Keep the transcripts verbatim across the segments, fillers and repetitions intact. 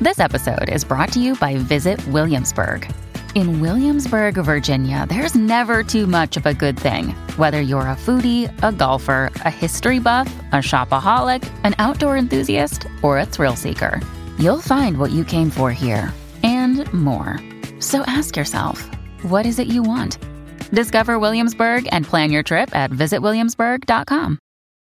This episode is brought to you by Visit Williamsburg. In Williamsburg, Virginia, there's never too much of a good thing. Whether you're a foodie, a golfer, a history buff, a shopaholic, an outdoor enthusiast, or a thrill seeker, you'll find what you came for here and more. So ask yourself, what is it you want? Discover Williamsburg and plan your trip at visit williamsburg dot com.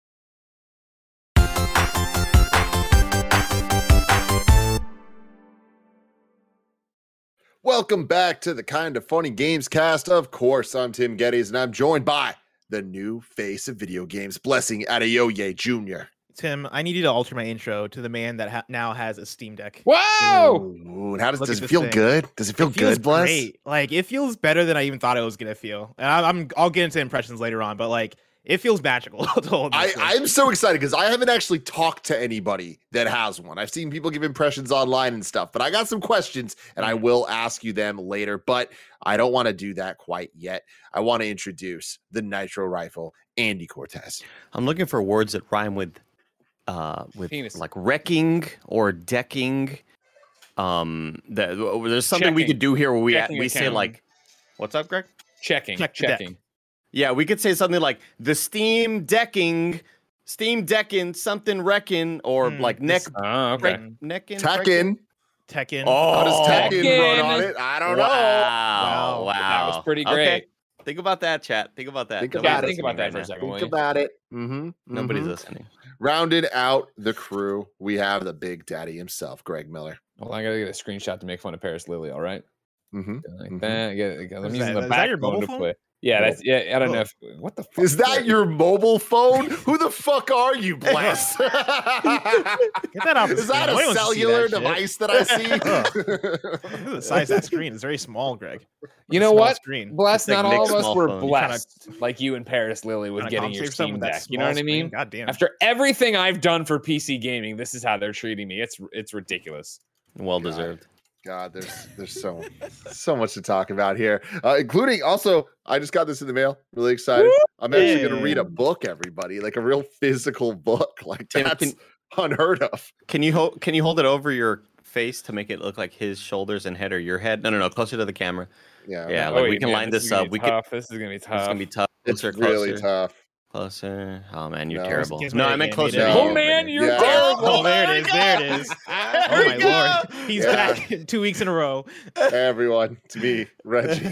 Welcome back to the Kind of Funny Games cast. Of course, I'm Tim Geddes, and I'm joined by the new face of video games, Blessing Adeoye Junior Tim, I need you to alter my intro to the man that ha- now has a Steam Deck. Whoa! Ooh, and how does, Look does at it feel this thing. good? Does it feel It feels good, Bless? great. Like, it feels better than I even thought it was gonna feel. And I, I'm, I'll get into impressions later on, but like, it feels magical. to hold this I, thing. I'm so excited because I haven't actually talked to anybody that has one. I've seen people give impressions online and stuff, but I got some questions and I will ask you them later, but I don't want to do that quite yet. I want to introduce the Nitro Rifle, Andy Cortez. I'm looking for words that rhyme with uh with Penis. like wrecking or decking. Um the, there's something we Checking. could do here where we Checking we say account. like, what's up, Greg? Checking, Check the deck. checking. Yeah, we could say something like the Steam decking, Steam decking, something wrecking, or Mm, like neck this- Oh, okay. break, necking. Tekken. Tekken. Oh, How does Tekken Tekken. run on it? I don't wow, know. wow, That was pretty Okay. great. Think about that, chat. Think about that. Think Nobody's about it. Think about that listening for a right second. Think will you? about it. Mm-hmm. now. Nobody's Mhm. listening. Rounded out the crew, we have the big daddy himself, Greg Miller. Well, I gotta get a screenshot to make fun of Paris Lily. All right, Mm-hmm. like Mhm. that. Get, get, Is I'm that- using the is that your backbone mobile to phone? play. Yeah, that's yeah. I don't know if what the fuck Is that your mobile phone? Who the fuck are you, Bless? Get that off the Is that screen. a Nobody wants to see cellular that shit. device that I see? Look at the size of that screen. It's very small, Greg. You know Small what? Screen. Blessed, It's like not all Nick's of us small were phone. blessed like you and Paris Lily with Trying to getting your compensate for something Steam with that Deck. You know what I small mean? screen? God damn. After everything I've done for P C gaming, this is how they're treating me. It's it's ridiculous. Well deserved. God, there's there's so so much to talk about here, uh, including also I just got this in the mail. Really excited. I'm actually going to read a book, everybody, like a real physical book. Like Tim, that's can- unheard of. Can you hold? Can you hold it over your face to make it look like his shoulders and head, or your head? No, no, no, closer to the camera. Yeah, Yeah, no, like Oh, we can man, line this this is gonna up. be We could. tough. This is gonna be It's tough. gonna be tough. it's Closer, really closer, tough. closer. Oh man, you're No. terrible. Gives No, me I meant the closer. animated- to Oh you. man, you're Yeah. terrible. Oh, there it is. There it is. Oh There my we go. lord. He's Yeah. back two weeks in a row. Hey, everyone, it's me, Reggie.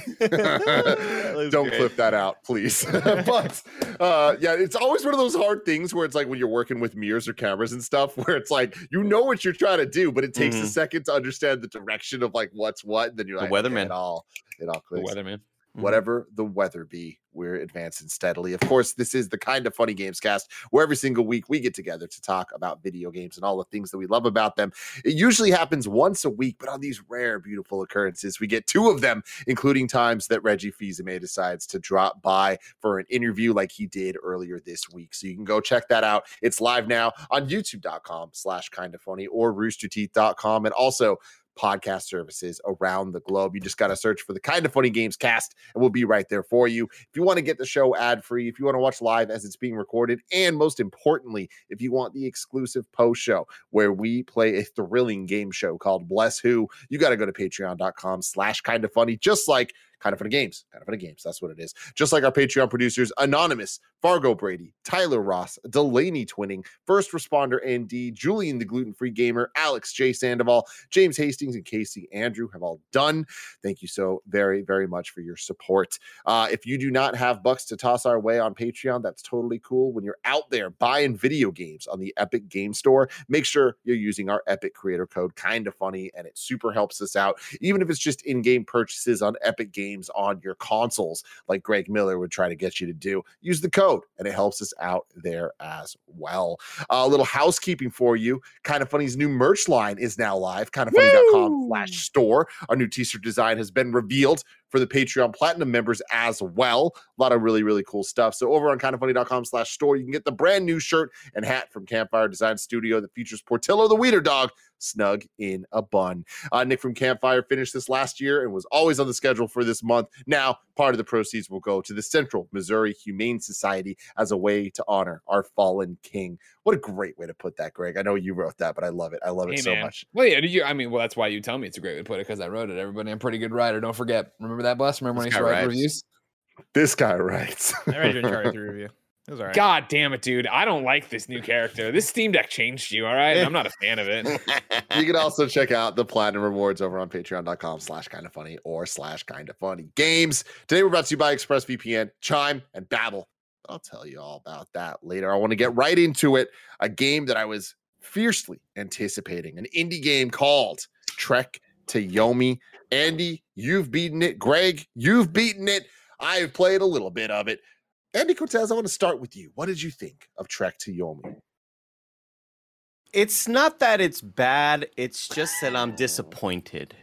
was Don't great. clip that out, please. But uh, yeah, it's always one of those hard things where it's like when you're working with mirrors or cameras and stuff, where it's like you know what you're trying to do, but it takes a Mhm. second to understand the direction of like what's what. And then you're The like, okay, weatherman. it all it all The clicks. weatherman. Mhm. Whatever the weather be, we're advancing steadily. Of course, this is the Kind of Funny Games cast, where every single week we get together to talk about video games and all the things that we love about them. It usually happens once a week, but on these rare, beautiful occurrences, we get two of them, including times that Reggie Fils-Aimé decides to drop by for an interview like he did earlier this week. So you can go check that out. It's live now on youtube.com slash kind of funny or rooster teeth dot com, and also podcast services around the globe. You just got to search for the Kind of Funny Games cast and we'll be right there for you. If you want to get the show ad free, if you want to watch live as it's being recorded, and most importantly, if you want the exclusive post show where we play a thrilling game show called Bless Who, you got to go to patreon.com slash kind of funny, just like Kind of Funny Games. Kind of Funny Games. That's what it is. Just like our Patreon producers, Anonymous, Fargo Brady, Tyler Ross, Delaney Twinning, First Responder N D, Julian the Gluten-Free Gamer, Alex J. Sandoval, James Hastings, and Casey Andrew have all done. Thank you so very, very much for your support. Uh, if you do not have bucks to toss our way on Patreon, that's totally cool. When you're out there buying video games on the Epic Game Store, make sure you're using our Epic creator code, Kind of Funny, and it super helps us out. Even if it's just in-game purchases on Epic Games on your consoles, like Greg Miller would try to get you to do, use the code, and it helps us out there as well. Uh, a little housekeeping for you. Kind of Funny's new merch line is now live. kind of funny dot com slash store. Our new t-shirt design has been revealed for the Patreon Platinum members as well. A lot of really, really cool stuff. So over on kind of funny dot com slash store, you can get the brand new shirt and hat from Campfire Design Studio that features Portillo the Wiener Dog snug in a bun. Uh, Nick from Campfire finished this last year and was always on the schedule for this month. Now Part of the proceeds will go to the Central Missouri Humane Society as a way to honor our fallen king. What a great way to put that, Greg. I know you wrote that, but I love it. I love it Hey, so man. much. Well, yeah, did you? I mean, well, that's why you tell me it's a great way to put it, because I wrote it. Everybody, I'm a pretty good writer. Don't forget. Remember that, Bus? Remember when I This used to guy write writes. reviews? This guy writes. I read your Uncharted three review. It was all right. God damn it, dude. I don't like this new character. This Steam Deck changed you, all right? And I'm not a fan of it. You can also check out the Platinum Rewards over on patreon.com slash kind of funny or slash kind of funny games. Today we're brought to you by ExpressVPN, Chime, and Babbel. I'll tell you all about that later. I want to get right into it. A game that I was fiercely anticipating, an indie game called Trek to Yomi. Andy, you've beaten it. Greg, you've beaten it. I've played a little bit of it. Andy Cortez, I want to start with you. What did you think of Trek to Yomi? It's not that it's bad. It's just that I'm disappointed.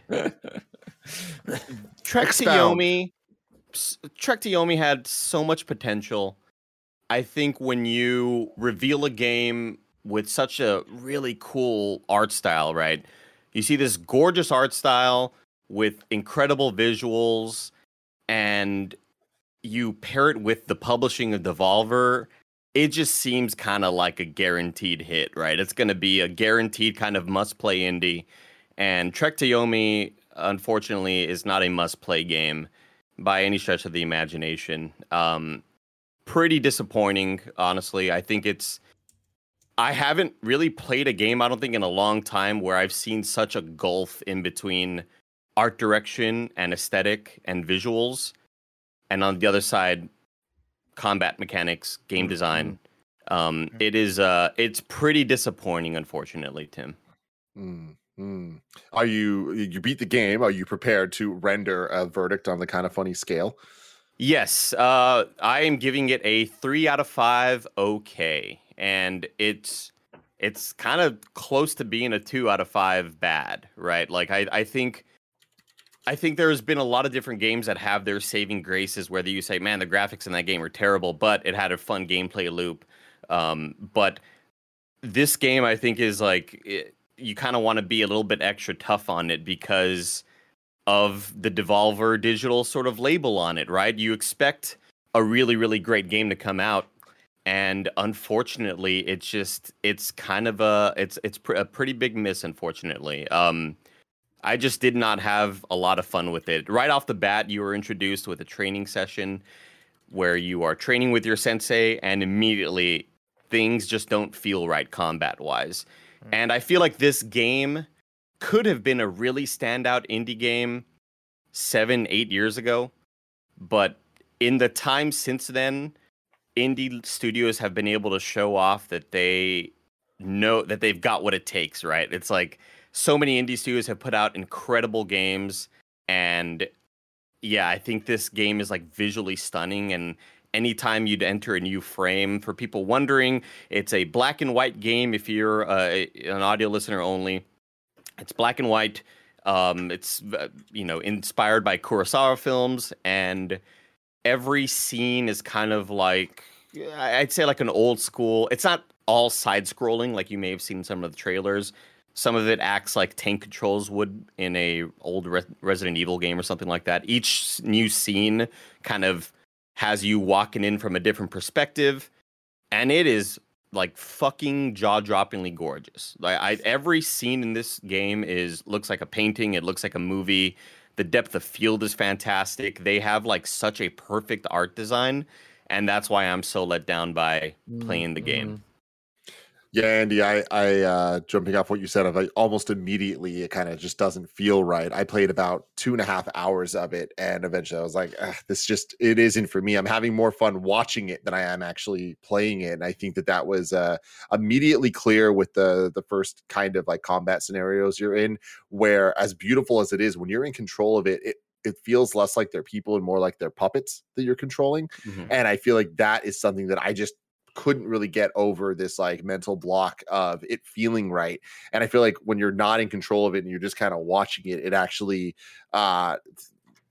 Trek to Expound. Yomi, s- Trek to Yomi had so much potential. I think when you reveal a game with such a really cool art style, right? You see this gorgeous art style with incredible visuals, and you pair it with the publishing of Devolver, it just seems kind of like a guaranteed hit, right? It's going to be a guaranteed kind of must-play indie. And Trek to Yomi, unfortunately, is not a must-play game by any stretch of the imagination. Um, pretty disappointing, honestly. I think it's... I haven't really played a game, I don't think, in a long time where I've seen such a gulf in between art direction and aesthetic and visuals. And on the other side, combat mechanics, game design. Um, it is uh, it's pretty disappointing, unfortunately, Tim. Mm, mm. Are you you beat the game? Are you prepared to render a verdict on the kind of funny scale? Yes, uh, I am giving it a three out of five. Okay, and it's it's kind of close to being a two out of five bad, right? Like I I think. I think there's been a lot of different games that have their saving graces, whether you say, man, the graphics in that game are terrible, but it had a fun gameplay loop. Um, but this game, I think, is like, it, you kind of want to be a little bit extra tough on it because of the Devolver Digital sort of label on it, right? You expect a really, really great game to come out. And unfortunately, it's just, it's kind of a, it's, it's pr- a pretty big miss, unfortunately. Um, I just did not have a lot of fun with it. Right off the bat, you were introduced with a training session where you are training with your sensei, and immediately things just don't feel right combat-wise. Mm. And I feel like this game could have been a really standout indie game seven, eight years ago. But in the time since then, indie studios have been able to show off that they know that they've got what it takes, right? It's like, so many indie studios have put out incredible games, and yeah, I think this game is like visually stunning. And anytime you'd enter a new frame, for people wondering, it's a black and white game. If you're uh, an audio listener only, it's black and white. Um, it's uh, you know inspired by Kurosawa films, and every scene is kind of like I'd say like an old school. It's not all side scrolling like you may have seen in some of the trailers. Some of it acts like tank controls would in a old Re- Resident Evil game or something like that. Each new scene kind of has you walking in from a different perspective, and it is like fucking jaw-droppingly gorgeous. Like I, every scene in this game is looks like a painting. It looks like a movie. The depth of field is fantastic. They have like such a perfect art design, and that's why I'm so let down by playing the game. Yeah, Andy, I, I uh, jumping off what you said, of like almost immediately, it kind of just doesn't feel right. I played about two and a half hours of it, and eventually I was like, this just, it isn't for me. I'm having more fun watching it than I am actually playing it. And I think that that was uh, immediately clear with the the first kind of like combat scenarios you're in, where as beautiful as it is, when you're in control of it, it it feels less like they're people and more like they're puppets that you're controlling. Mm-hmm. And I feel like that is something that I just couldn't really get over, this like mental block of it feeling right. And I feel like when you're not in control of it and you're just kind of watching it, it actually uh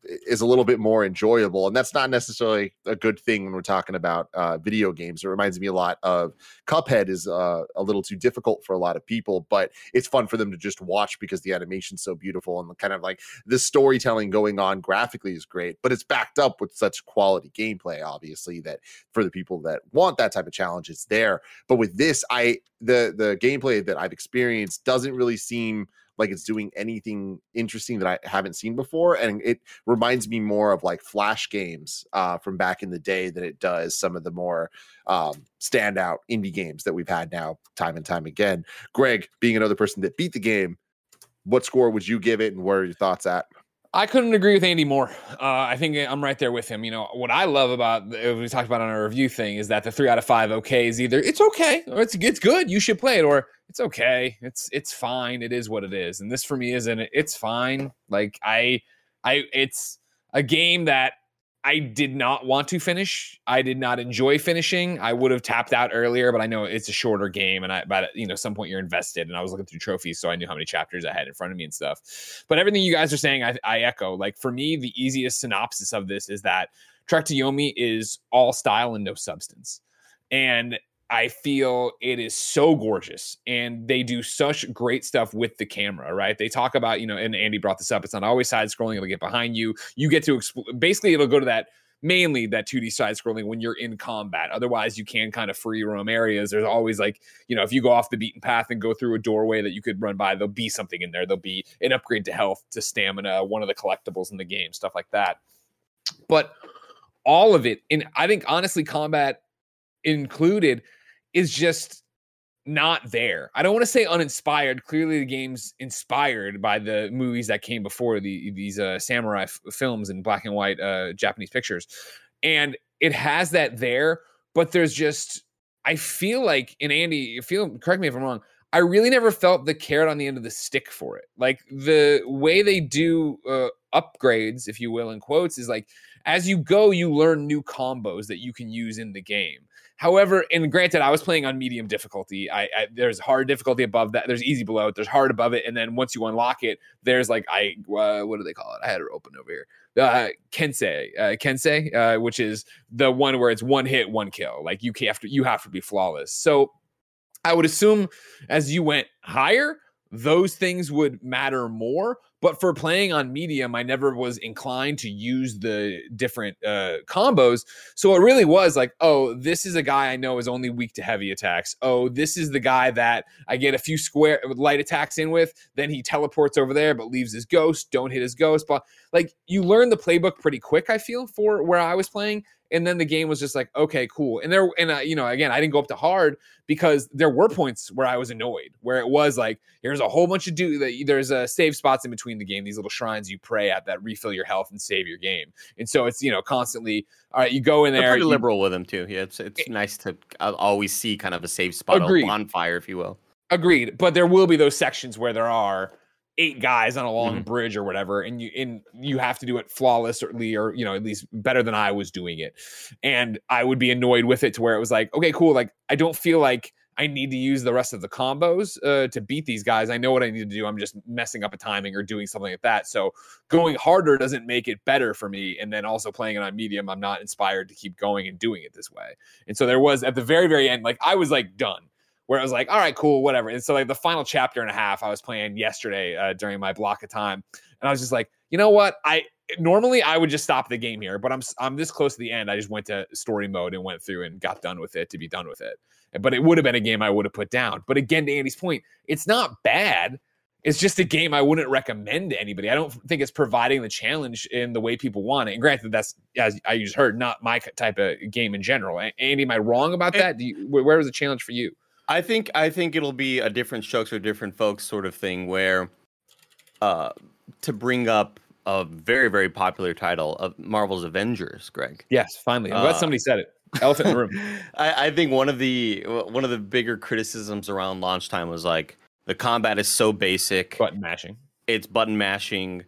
is a little bit more enjoyable. And that's not necessarily a good thing when we're talking about uh, video games. It reminds me a lot of Cuphead is uh, a little too difficult for a lot of people, but it's fun for them to just watch because the animation's so beautiful and kind of like the storytelling going on graphically is great, but it's backed up with such quality gameplay, obviously, that for the people that want that type of challenge, it's there. But with this, I the the gameplay that I've experienced doesn't really seem like it's doing anything interesting that I haven't seen before. And it reminds me more of like Flash games uh, from back in the day than it does some of the more um, standout indie games that we've had now time and time again. Greg, being another person that beat the game, what score would you give it and where are your thoughts at? I couldn't agree with Andy more. Uh, I think I'm right there with him. You know, what I love about, we talked about on our review thing, is that the three out of five okay is either it's okay or it's, it's good, you should play it, or it's okay, it's it's fine, it is what it is. And this for me isn't, it's fine. Like I, I, it's a game that I did not want to finish. I did not enjoy finishing. I would have tapped out earlier, but I know it's a shorter game, and I, but you know, some point you're invested. And I was looking through trophies, so I knew how many chapters I had in front of me and stuff. But everything you guys are saying, I, I echo. Like for me, the easiest synopsis of this is that Trek to Yomi is all style and no substance, and I feel it is so gorgeous, and they do such great stuff with the camera, right? They talk about, you know, and Andy brought this up, it's not always side scrolling. It'll get behind you. You get to, expl- basically it'll go to that, mainly that two D side scrolling when you're in combat. Otherwise you can kind of free roam areas. There's always like, you know, if you go off the beaten path and go through a doorway that you could run by, there'll be something in there. There'll be an upgrade to health, to stamina, one of the collectibles in the game, stuff like that. But all of it, and I think honestly combat included, is just not there. I don't want to say uninspired. Clearly the game's inspired by the movies that came before, the these uh, samurai f- films in black and white uh, Japanese pictures. And it has that there, but there's just, I feel like, and Andy, feel, correct me if I'm wrong, I really never felt the carrot on the end of the stick for it. Like the way they do uh, upgrades, if you will, in quotes, is like, as you go, you learn new combos that you can use in the game. However, and granted, I was playing on medium difficulty. I, I there's hard difficulty above that. There's easy below it. There's hard above it, and then once you unlock it, there's like I uh, what do they call it? I had it open over here. Uh, Kensei, uh, Kensei, uh, which is the one where it's one hit, one kill. Like you have to you have to be flawless. So I would assume as you went higher, those things would matter more. But for playing on medium, I never was inclined to use the different uh, combos. So it really was like, oh, this is a guy I know is only weak to heavy attacks. Oh, this is the guy that I get a few square light attacks in with. Then he teleports over there, but leaves his ghost. Don't hit his ghost. But like you learn the playbook pretty quick, I feel, for where I was playing. And then the game was just like, okay, cool. And there, and uh, you know, again, I didn't go up to hard because there were points where I was annoyed, where it was like, here's a whole bunch of do. There's a uh, save spots in between the game, these little shrines you pray at that refill your health and save your game. And so it's, you know, constantly, all right, you go in there. They're pretty you, liberal with them too. Yeah, it's it's it, nice to uh, always see kind of a save spot, agreed. A bonfire, if you will. Agreed. But there will be those sections where there are eight guys on a long mm-hmm. bridge or whatever, and you and you have to do it flawlessly, or you know, at least better than I was doing it. And I would be annoyed with it to where it was like, okay, cool. Like I don't feel like I need to use the rest of the combos uh, to beat these guys. I know what I need to do. I'm just messing up a timing or doing something like that. So going harder doesn't make it better for me. And then also playing it on medium, I'm not inspired to keep going and doing it this way. And so there was at the very, very end, like I was like done. Where I was like, all right, cool, whatever. And so like the final chapter and a half I was playing yesterday uh, during my block of time. And I was just like, you know what? I normally I would just stop the game here, but I'm I'm this close to the end. I just went to story mode and went through and got done with it to be done with it. But it would have been a game I would have put down. But again, to Andy's point, it's not bad. It's just a game I wouldn't recommend to anybody. I don't think it's providing the challenge in the way people want it. And granted, that's, as I just heard, not my type of game in general. Andy, am I wrong about that? Do you, where was the challenge for you? I think I think it'll be a different strokes for different folks sort of thing where uh, to bring up a very, very popular title of Marvel's Avengers, Greg. Yes, finally. I'm glad uh, somebody said it. Elephant in the room. I, I think one of the one of the bigger criticisms around launch time was like the combat is so basic. Button mashing. It's button mashing.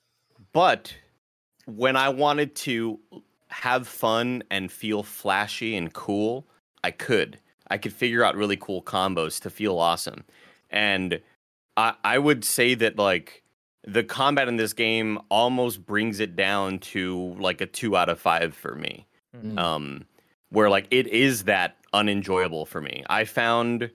But when I wanted to have fun and feel flashy and cool, I could. I could figure out really cool combos to feel awesome. And I, I would say that, like, the combat in this game almost brings it down to like a two out of five for me. Mm-hmm. Um, where like it is that unenjoyable for me. I found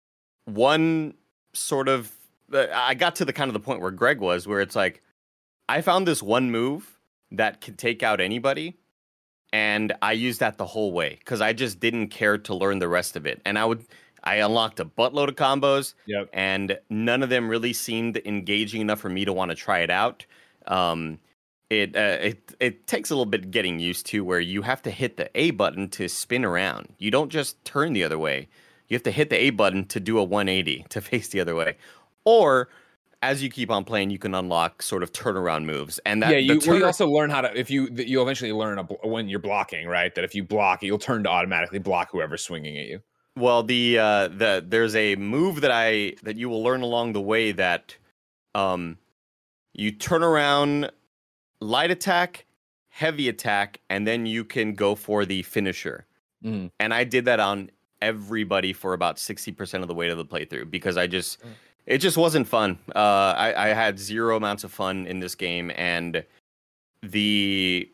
one sort of, I got to the kind of the point where Greg was, where it's like, I found this one move that could take out anybody, and I used that the whole way because I just didn't care to learn the rest of it. And I would, I unlocked a buttload of combos, Yep. and none of them really seemed engaging enough for me to want to try it out. Um, it uh, it it takes a little bit getting used to, where you have to hit the A button to spin around. You don't just turn the other way. You have to hit the A button to do a one eighty to face the other way, or as you keep on playing, you can unlock sort of turnaround moves. And that, yeah, you, turn- well, you also learn how to, if you, you'll eventually learn a, when you're blocking, right? That if you block, you'll turn to automatically block whoever's swinging at you. Well, the uh, the there's a move that I that you will learn along the way that um, you turn around, light attack, heavy attack, and then you can go for the finisher. Mm. And I did that on everybody for about sixty percent of the way to the playthrough because I just... Mm. It just wasn't fun. Uh, I, I had zero amounts of fun in this game, and the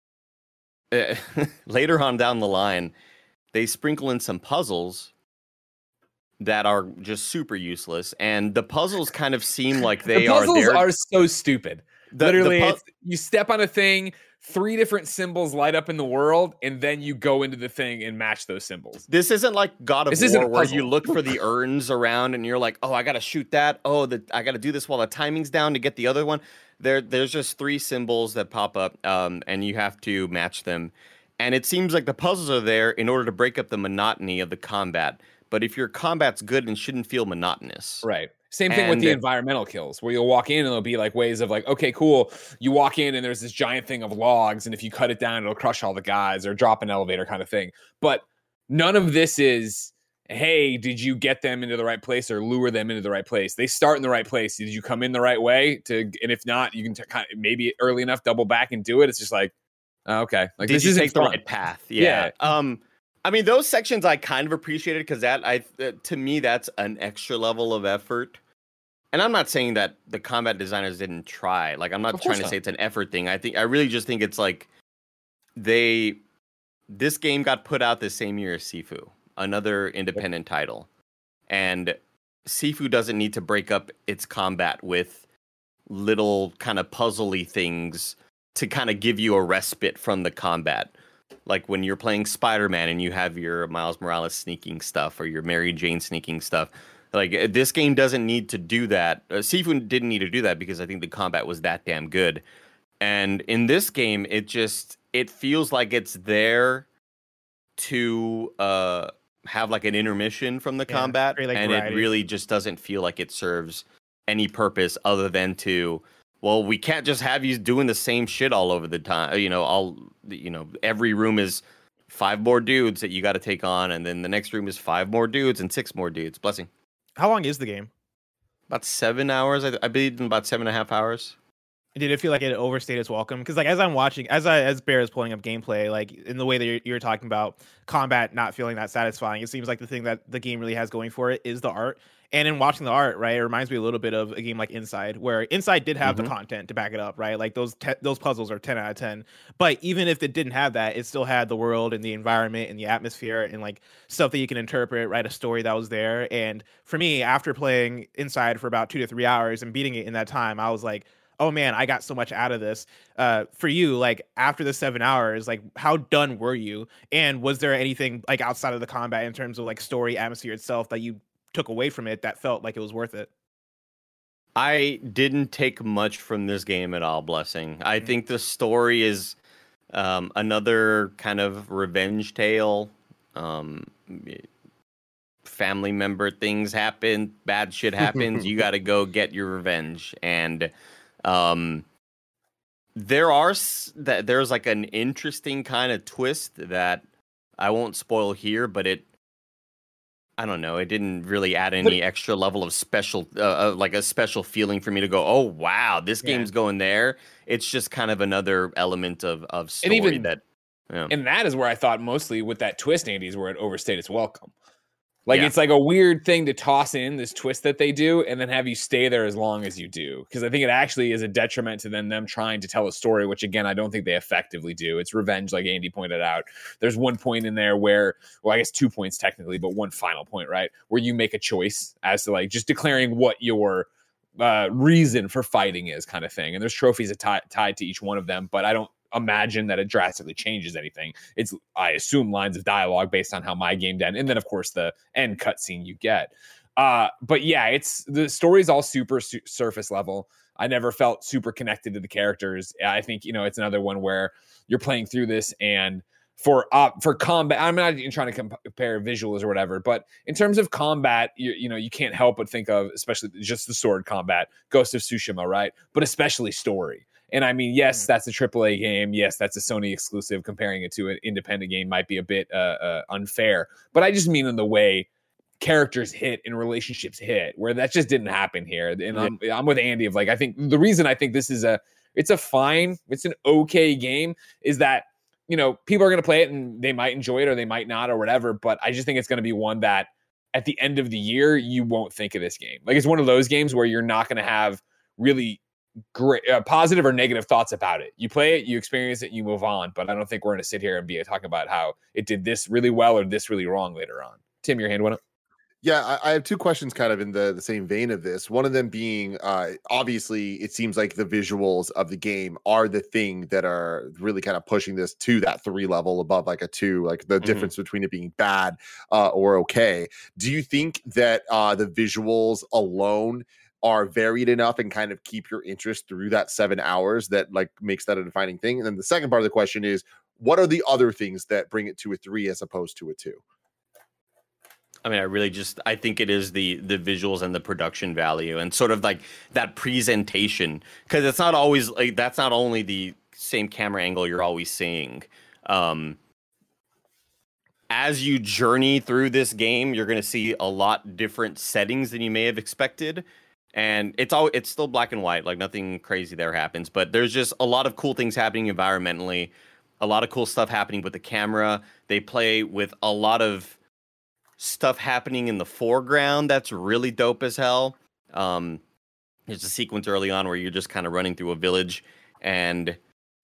uh, later on down the line, they sprinkle in some puzzles that are just super useless, and the puzzles kind of seem like they the puzzles are there. are so stupid. The, Literally, the pu- it's, you step on a thing, three different symbols light up in the world, and then you go into the thing and match those symbols. This isn't like God of This isn't War a where puzzle. you look for the urns around and you're like, oh, I got to shoot that. Oh, the, I got to do this while the timing's down to get the other one. There, There's just three symbols that pop up, um, and you have to match them. And it seems like the puzzles are there in order to break up the monotony of the combat. But if your combat's good and shouldn't feel monotonous. Right. Same thing with And- the environmental kills, where you'll walk in and there'll be like ways of like, okay, cool. You walk in and there's this giant thing of logs, and if you cut it down, it'll crush all the guys or drop an elevator kind of thing. But none of this is, hey, did you get them into the right place or lure them into the right place? They start in the right place. Did you come in the right way? To, and if not, you can t- kind of maybe early enough double back and do it. It's just like, oh, okay, like Did this you isn't take the fun. right path? Yeah. Yeah. Um, I mean, those sections I kind of appreciated because that I uh, to me that's an extra level of effort. And I'm not saying that the combat designers didn't try. Like, I'm not Of trying course to not. say it's an effort thing. I think I really just think it's like they this game got put out the same year as Sifu, another independent title, and Sifu doesn't need to break up its combat with little kind of puzzly things to kind of give you a respite from the combat. Like when you're playing Spider-Man and you have your Miles Morales sneaking stuff or your Mary Jane sneaking stuff. Like, this game doesn't need to do that. Uh, Sifu didn't need to do that because I think the combat was that damn good. And in this game, it just, it feels like it's there to uh, have like an intermission from the Yeah, combat. create, like, and variety. it really just doesn't feel like it serves any purpose other than to, well, we can't just have you doing the same shit all over the time. You know, all, you know, every room is five more dudes that you got to take on. And then the next room is five more dudes and six more dudes. Blessing. How long is the game? About seven hours. I, I believe in about seven and a half hours. Did it feel like it overstayed its welcome? Because like as I'm watching, as I as Bear is pulling up gameplay, like in the way that you're, you're talking about combat not feeling that satisfying, it seems like the thing that the game really has going for it is the art. And in watching the art, right, it reminds me a little bit of a game like Inside, where Inside did have Mhm. the content to back it up, right? Like those te- those puzzles are ten out of ten. But even if it didn't have that, it still had the world and the environment and the atmosphere and like stuff that you can interpret, right? A story that was there. And for me, after playing Inside for about two to three hours and beating it in that time, I was like, oh man, I got so much out of this. Uh, for you, like after the seven hours, like how done were you? And was there anything like outside of the combat in terms of like story, atmosphere itself that you took away from it that felt like it was worth it? I didn't take much from this game at all, Blessing. I Mhm. think the story is um, another kind of revenge tale. Um, family member things happen, bad shit happens. You got to go get your revenge, and um, there are s- that there's like an interesting kind of twist that I won't spoil here, but it. I don't know. It didn't really add any extra level of special, uh, uh, like a special feeling for me to go, oh, wow, this Yeah. game's going there. It's just kind of another element of, of story even- that. Yeah. And that is where I thought mostly with that twist, Andy, is where it overstayed its welcome. Like Yeah. it's like a weird thing to toss in this twist that they do and then have you stay there as long as you do. Because I think it actually is a detriment to then them trying to tell a story, which again, I don't think they effectively do. It's revenge, like Andy pointed out. There's one point in there where, well, I guess two points technically, but one final point, right? Where you make a choice as to like just declaring what your uh, reason for fighting is, kind of thing. And there's trophies atti- tied to each one of them, but I don't imagine that it drastically changes anything. It's, I assume, lines of dialogue based on how my game ended, and then of course the end cutscene you get. Uh, but yeah, it's the story's all super su- surface level. I never felt super connected to the characters. I think, you know, it's another one where you're playing through this and for uh, for combat, I'm not even trying to comp- compare visuals or whatever, but in terms of combat, you, you know, you can't help but think of, especially just the sword combat, Ghost of Tsushima, right? But especially story. And I mean, yes, that's a triple A game. Yes, that's a Sony exclusive. Comparing it to an independent game might be a bit uh, uh, unfair. But I just mean in the way characters hit and relationships hit, where that just didn't happen here. And yeah. I'm, I'm with Andy of like, I think the reason I think this is a, it's a fine, it's an okay game is that, you know, people are going to play it and they might enjoy it or they might not or whatever. But I just think it's going to be one that at the end of the year, you won't think of this game. Like it's one of those games where you're not going to have really great uh, positive or negative thoughts about it. You play it, you experience it, you move on. But I don't think we're going to sit here and be talking about how it did this really well or this really wrong later on. Tim, your hand went up. Yeah, I, I have two questions kind of in the, the same vein of this. One of them being, uh, obviously, it seems like the visuals of the game are the thing that are really kind of pushing this to that three level above like a two, like the mm-hmm. difference between it being bad uh, or okay. Do you think that uh, the visuals alone are varied enough and kind of keep your interest through that seven hours that like makes that a defining thing? And then the second part of the question is, what are the other things that bring it to a three as opposed to a two? I mean, I really just, I think it is the the visuals and the production value and sort of like that presentation, because it's not always like, that's not only the same camera angle you're always seeing. Um, as you journey through this game, you're going to see a lot different settings than you may have expected. And it's all, it's still black and white, like nothing crazy there happens, but there's just a lot of cool things happening environmentally, a lot of cool stuff happening with the camera. They play with a lot of stuff happening in the foreground that's really dope as hell. Um, there's a sequence early on where you're just kind of running through a village and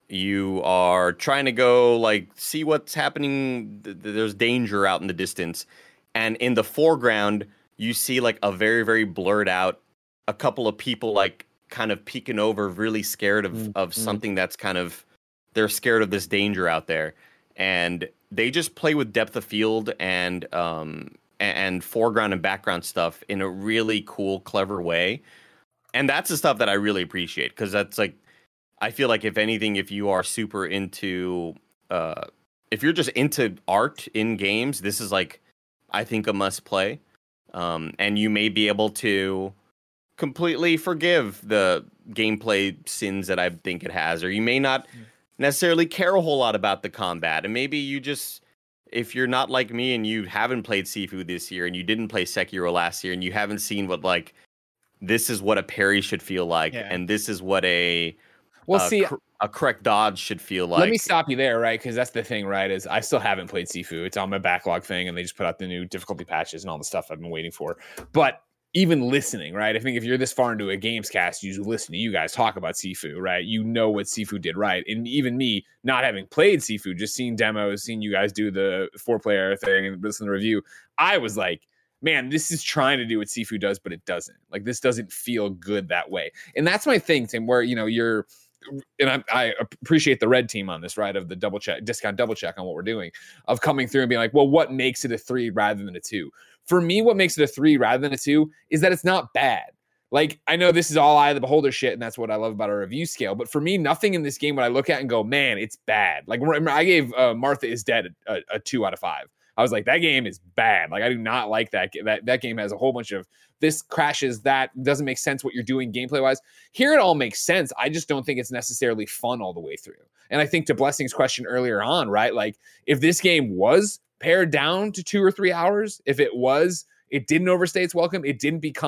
you are trying to go like see what's happening. There's danger out in the distance, and in the foreground you see like a very very blurred out a couple of people like kind of peeking over, really scared of mm-hmm. of something that's kind of, they're scared of this danger out there. And they just play with depth of field and um, and foreground and background stuff in a really cool, clever way. And that's the stuff that I really appreciate, because that's like, I feel like if anything, if you are super into, uh, if you're just into art in games, this is like, I think a must play. Um, and you may be able to completely forgive the gameplay sins that I think it has, or you may not necessarily care a whole lot about the combat, and maybe you just, if you're not like me and you haven't played Sifu this year and you didn't play Sekiro last year and you haven't seen what like this is what a parry should feel like, yeah. and this is what a well uh, see cr- a correct dodge should feel like. Let me stop you there, right? Because that's the thing, right? Is I still haven't played Sifu. It's on my backlog thing, and they just put out the new difficulty patches and all the stuff I've been waiting for. But even listening, right? I think if you're this far into a games cast, you listen to you guys talk about Sifu, right? You know what Sifu did right. And even me, not having played Sifu, just seeing demos, seeing you guys do the four player thing and listen to the review, I was like, man, this is trying to do what Sifu does, but it doesn't. Like, this doesn't feel good that way. And that's my thing, Tim, where, you know, you're, and I, I appreciate the red team on this, right? Of the double check, discount double check on what we're doing, of coming through and being like, well, what makes it a three rather than a two? For me, what makes it a three rather than a two is that it's not bad. Like, I know this is all eye of the beholder shit, and that's what I love about our review scale. But for me, nothing in this game would I look at and go, man, it's bad. Like, remember, I gave uh, Martha is Dead a, a two out of five. I was like, that game is bad. Like, I do not like that. That that game has a whole bunch of this crashes, that doesn't make sense what you're doing gameplay wise. Here it all makes sense. I just don't think it's necessarily fun all the way through. And I think to Blessing's question earlier on, right? Like, if this game was pared down to two or three hours, if it was, it didn't overstay its welcome, it didn't become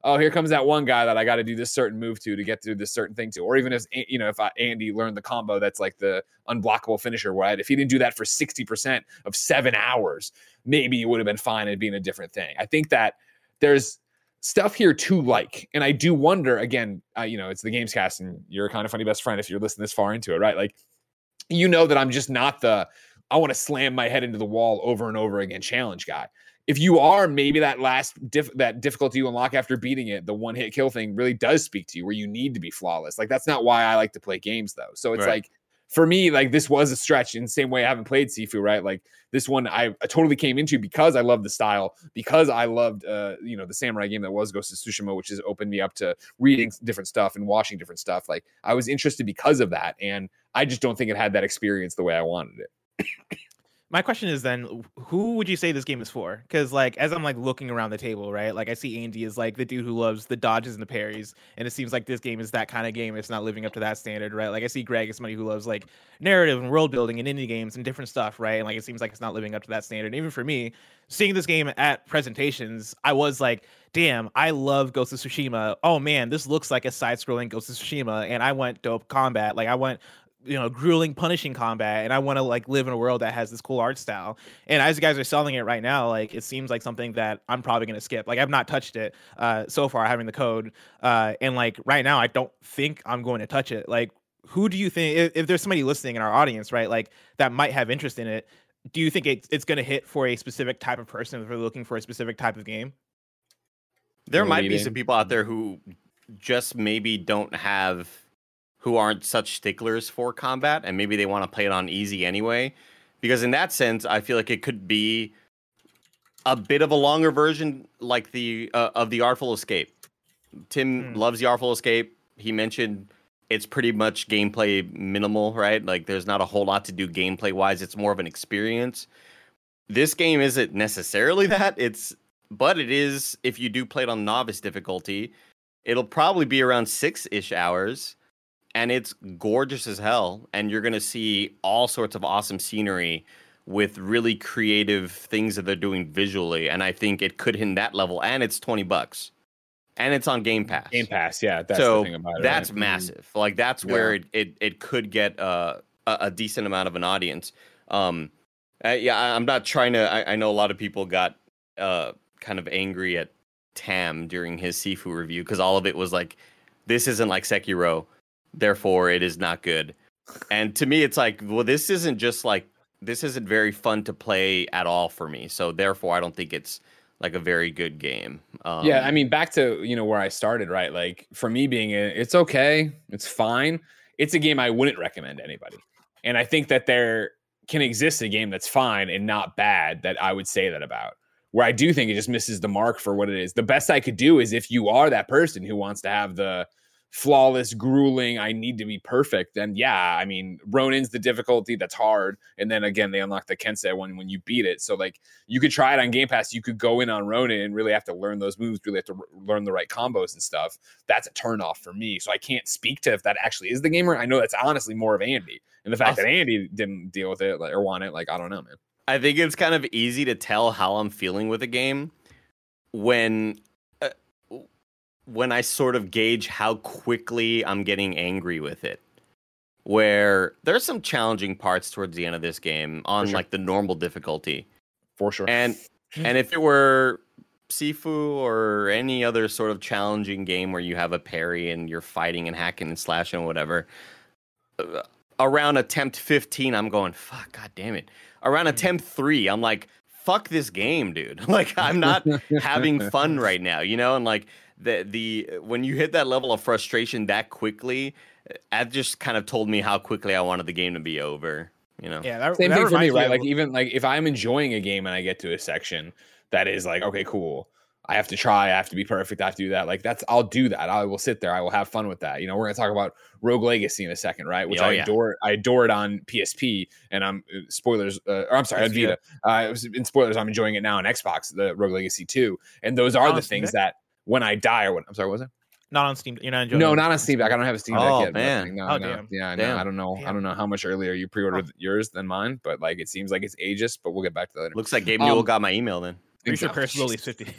oh, here comes that one guy that I got to do this certain move to to get through this certain thing to. Or even if, you know, if I, Andy learned the combo that's like the unblockable finisher, right? If he didn't do that for sixty percent of seven hours, maybe it would have been fine and being a different thing. I think that there's stuff here to like, and I do wonder, again, uh, you know, it's the Games Cast and you're a Kind of Funny best friend if you're listening this far into it, right? Like, you know that I'm just not the, I want to slam my head into the wall over and over again challenge guy. If you are, maybe that last diff- that difficulty you unlock after beating it, the one hit kill thing really does speak to you where you need to be flawless. Like, that's not why I like to play games though. So it's right. like, for me, like this was a stretch in the same way I haven't played Sifu, right? Like this one I, I totally came into because I loved the style, because I loved, uh, you know, the samurai game that was Ghost of Tsushima, which has opened me up to reading different stuff and watching different stuff. Like I was interested because of that. And I just don't think it had that experience the way I wanted it. My question is then, who would you say this game is for? Because like, as I'm like looking around the table, right? Like I see Andy is like the dude who loves the dodges and the parries. And it seems like this game is that kind of game. It's not living up to that standard, right? Like I see Greg is somebody who loves like narrative and world building and indie games and different stuff, right? And like, it seems like it's not living up to that standard. And even for me, seeing this game at presentations, I was like, damn, I love Ghost of Tsushima. Oh man, this looks like a side-scrolling Ghost of Tsushima. And I went dope combat. Like I went, you know, grueling, punishing combat, and I want to like live in a world that has this cool art style. And as you guys are selling it right now, like it seems like something that I'm probably going to skip. Like I've not touched it uh, so far, having the code, uh, and like right now, I don't think I'm going to touch it. Like, who do you think, if, if there's somebody listening in our audience, right, like that might have interest in it? Do you think it, it's going to hit for a specific type of person if they're looking for a specific type of game? There might be some people out there who just maybe don't have. Who aren't such sticklers for combat, and maybe they want to play it on easy anyway. Because in that sense, I feel like it could be a bit of a longer version, like the uh, of the Artful Escape. Tim mm. loves the Artful Escape. He mentioned it's pretty much gameplay minimal, right? Like there's not a whole lot to do gameplay wise. It's more of an experience. This game isn't necessarily that. It's, but it is. If you do play it on novice difficulty, it'll probably be around six ish hours. And it's gorgeous as hell. And you're going to see all sorts of awesome scenery with really creative things that they're doing visually. And I think it could hit that level. And it's twenty bucks. And it's on Game Pass. Game Pass, yeah. That's so the thing about it. That's right? massive. Like, that's yeah. where it, it, it could get uh, a, a decent amount of an audience. Um, uh, yeah, I'm not trying to... I, I know a lot of people got uh, kind of angry at Tam during his Sifu review because all of it was like, this isn't like Sekiro. Therefore, it is not good. And to me, it's like, well, this isn't just like, this isn't very fun to play at all for me. So therefore, I don't think it's like a very good game. Um, yeah, I mean, back to, you know, where I started, right? Like for me being, a, it's okay. It's fine. It's a game I wouldn't recommend to anybody. And I think that there can exist a game that's fine and not bad that I would say that about. Where I do think it just misses the mark for what it is. The best I could do is if you are that person who wants to have the flawless, grueling, I need to be perfect, then yeah, I mean, Ronin's the difficulty that's hard, and then again, they unlock the Kensei one when you beat it, so like, you could try it on Game Pass, you could go in on Ronin and really have to learn those moves, really have to r- learn the right combos and stuff. That's a turnoff for me, so I can't speak to if that actually is the gamer. I know that's honestly more of Andy, and the fact that Andy didn't deal with it like, or want it, like, I don't know, man. I think it's kind of easy to tell how I'm feeling with a game when when I sort of gauge how quickly I'm getting angry with it. Where there's some challenging parts towards the end of this game on sure. like the normal difficulty. For sure. And and if it were Sifu or any other sort of challenging game where you have a parry and you're fighting and hacking and slashing and whatever, uh, around attempt fifteen, I'm going, fuck, god damn it. Around attempt three, I'm like, fuck this game, dude. Like, I'm not having fun right now, you know? And like, The the when you hit that level of frustration that quickly, that just kind of told me how quickly I wanted the game to be over. You know, yeah. That, Same that thing for me, right? Of... Like even like if I'm enjoying a game and I get to a section that is like, okay, cool, I have to try, I have to be perfect, I have to do that. Like that's I'll do that. I will sit there, I will have fun with that. You know, we're gonna talk about Rogue Legacy in a second, right? Which oh, I yeah. adore. I adore it on P S P, and I'm uh, spoilers. Uh, or I'm sorry, on Vita. Uh, it was in spoilers. I'm enjoying it now on Xbox, the Rogue Legacy two, and those are oh, the things that. When I die or what? I'm sorry, what was it? Not on Steam. You're not enjoying No, it. not on Steam Deck. I don't have a Steam Deck oh, yet. Man. But, no, oh, no. damn. Yeah, damn. no, I don't know. Damn. I don't know how much earlier you pre-ordered huh. yours than mine, but like it seems like it's ageist, but we'll get back to that later. Looks like Gabe Newell um, got my email then. Pretty sure Paris Lily's fifty.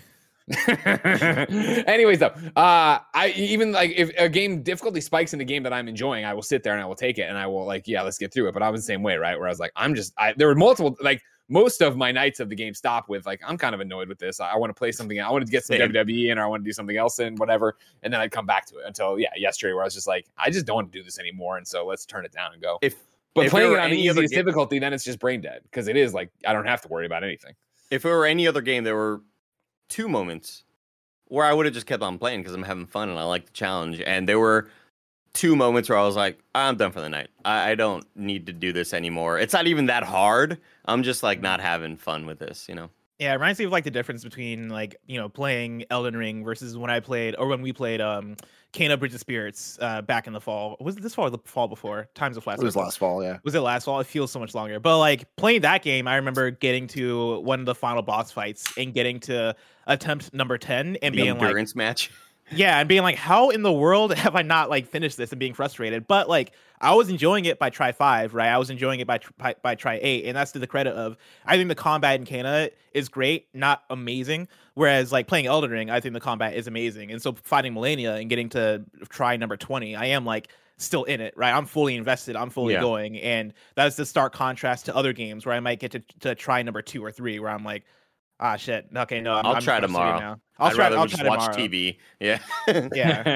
Anyways, though, uh, I even like if a game difficulty spikes in a game that I'm enjoying, I will sit there and I will take it and I will like, yeah, let's get through it. But I was the same way, right? Where I was like, I'm just, I there were multiple like most of my nights of the game stop with like, I'm kind of annoyed with this. I, I want to play something. I want to get some Same. W W E in, or I want to do something else in, whatever. And then I'd come back to it until yeah, yesterday where I was just like, I just don't want to do this anymore, and so let's turn it down and go. If But if playing there it were on the any other easiest ga- difficulty, then it's just brain dead because it is like I don't have to worry about anything. if it were any other game, there were two moments where I would have just kept on playing because I'm having fun and I like the challenge. And there were two moments where I was like, I'm done for the night. I, I don't need to do this anymore. It's not even that hard. I'm just like not having fun with this, you know? Yeah, it reminds me of like the difference between like, you know, playing Elden Ring versus when I played or when we played um Kena Bridge of Spirits uh back in the fall. Was it this fall or the fall before? Times of Flash. It was last fall, yeah. Was it last fall? It feels so much longer. But like playing that game, I remember getting to one of the final boss fights and getting to attempt number ten and The being like, endurance match. yeah, and being like, how in the world have I not like finished this and being frustrated? But like, I was enjoying it by try five, right? I was enjoying it by tr- by, by try eight, and that's to the credit of I think the combat in Kena is great, not amazing. Whereas like playing Elden Ring, I think the combat is amazing, and so fighting Melania and getting to try number twenty, I am like still in it, right? I'm fully invested, I'm fully Yeah. going, and that's the stark contrast to other games where I might get to, to try number two or three, where I'm like, ah, shit, okay, no, I'm, I'll I'm try frustrated tomorrow. now. I'll I'd try. rather I'll just try watch tomorrow. T V. Yeah. Yeah.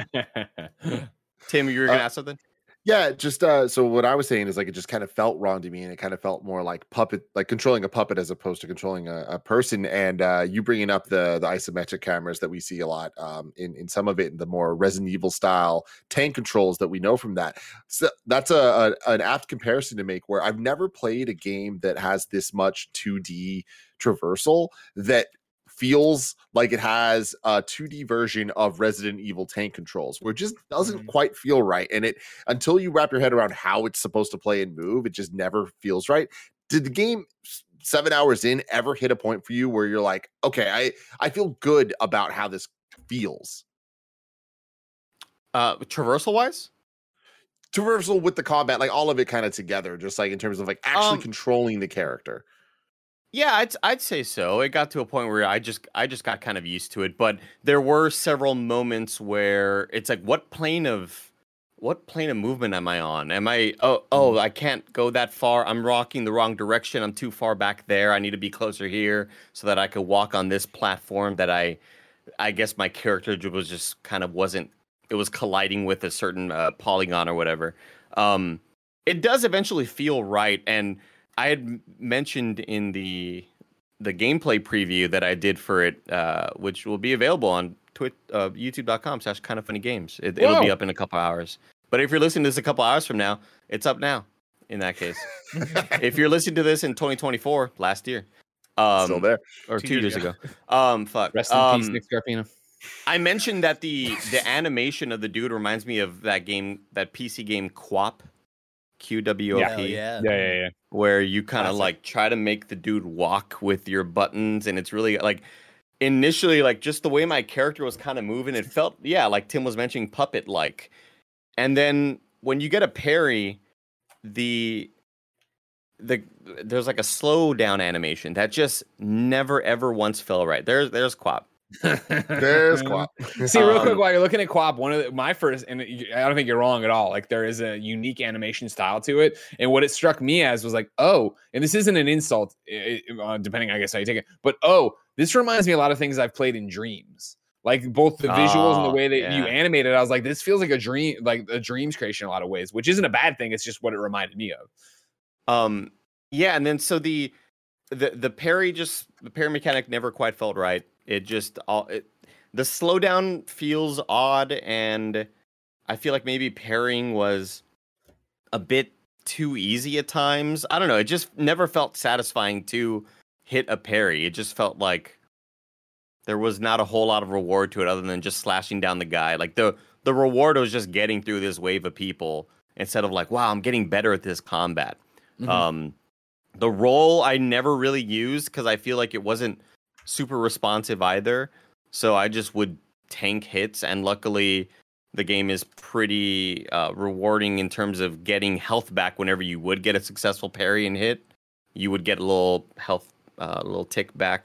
Tim, you were going to Uh, ask something? Yeah, just uh so what I was saying is like it just kind of felt wrong to me, and it kind of felt more like puppet, like controlling a puppet as opposed to controlling a, a person. And uh you bringing up the the isometric cameras that we see a lot um in in some of it, the more Resident Evil style tank controls that we know from that. So that's a, a an apt comparison to make, where I've never played a game that has this much two D traversal that feels like it has a two D version of Resident Evil tank controls, where it just doesn't Mhm. quite feel right. And it, until you wrap your head around how it's supposed to play and move, it just never feels right. Did the game s- seven hours in ever hit a point for you where you're like, okay, I I feel good about how this feels? Uh, traversal wise? Traversal with the combat, like all of it kind of together, just like in terms of like actually Um, controlling the character. Yeah, I'd I'd say so. It got to a point where I just I just got kind of used to it, but there were several moments where it's like, what plane of what plane of movement am I on? Am I oh oh I can't go that far. I'm rocking the wrong direction. I'm too far back there. I need to be closer here so that I could walk on this platform that I I guess my character j- was just kind of wasn't it was colliding with a certain uh, polygon or whatever. Um, it does eventually feel right, and I had m- mentioned in the the gameplay preview that I did for it, uh, which will be available on twit, uh, youtube.com slash kind of funny games. It, it'll be Whoa. up in a couple hours. But if you're listening to this a couple hours from now, it's up now. In that case, if you're listening to this in twenty twenty-four, last year, um, Still there. or Two two, years years ago, um, fuck. Rest in um, peace, Nick Scarpino. I mentioned that the the animation of the dude reminds me of that game, that P C game Quap, Q W O P. Hell yeah. Yeah, yeah, yeah. Where you kind of Classic. like try to make the dude walk with your buttons, and it's really like initially like just the way my character was kind of moving, it felt yeah like Tim was mentioning puppet like, and then when you get a parry, the the there's like a slow down animation that just never ever once fell right. There's there's Quap. There's Quap. See, real Um, quick, while you're looking at Quap, one of the, my first, and you- I don't think you're wrong at all. Like, there is a unique animation style to it, and what it struck me as was like, oh, and this isn't an insult, eh, eh, uh, depending, I guess, how you take it, but oh, this reminds me a lot of things I've played in Dreams. Like both the visuals and the Oh, way that yeah. you animate it, I was like, this feels like a dream, like a Dreams creation in a lot of ways, which isn't a bad thing. It's just what it reminded me of. Um, yeah, and then so the the the parry just the parry mechanic never quite felt right. It just all it, the slowdown feels odd, and I feel like maybe parrying was a bit too easy at times. I don't know. It just never felt satisfying to hit a parry. It just felt like there was not a whole lot of reward to it other than just slashing down the guy. Like the the reward was just getting through this wave of people instead of like, wow, I'm getting better at this combat. Mhm. Um, the roll I never really used because I feel like it wasn't super responsive either. So I just would tank hits, and luckily the game is pretty uh, rewarding in terms of getting health back whenever you would get a successful parry and hit. You would get a little health, uh, a little tick back.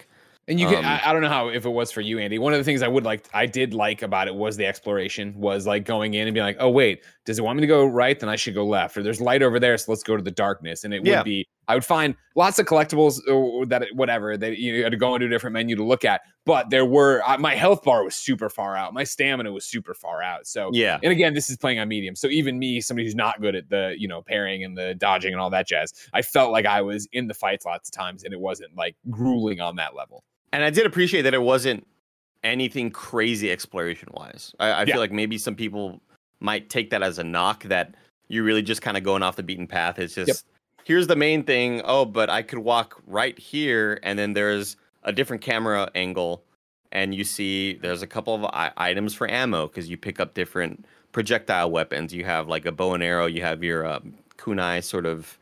And you can, Um, I, I don't know how, if it was for you, Andy, one of the things I would like, I did like about it was the exploration, was like going in and being like, oh, wait, does it want me to go right? Then I should go left, or there's light over there. So let's go to the darkness. And it Yeah. would be, I would find lots of collectibles or that, whatever, that you had to go into a different menu to look at. But there were, uh, my health bar was super far out. My stamina was super far out. So, Yeah. and again, this is playing on medium. So even me, somebody who's not good at the, you know, parrying and the dodging and all that jazz, I felt like I was in the fights lots of times and it wasn't like grueling on that level. And I did appreciate that it wasn't anything crazy exploration wise. I, I Yeah. feel like maybe some people might take that as a knock, that you're really just kind of going off the beaten path. It's just, Yep. here's the main thing. Oh, but I could walk right here, and then there's a different camera angle, and you see there's a couple of I- items for ammo because you pick up different projectile weapons. You have like a bow and arrow. You have your um, kunai sort of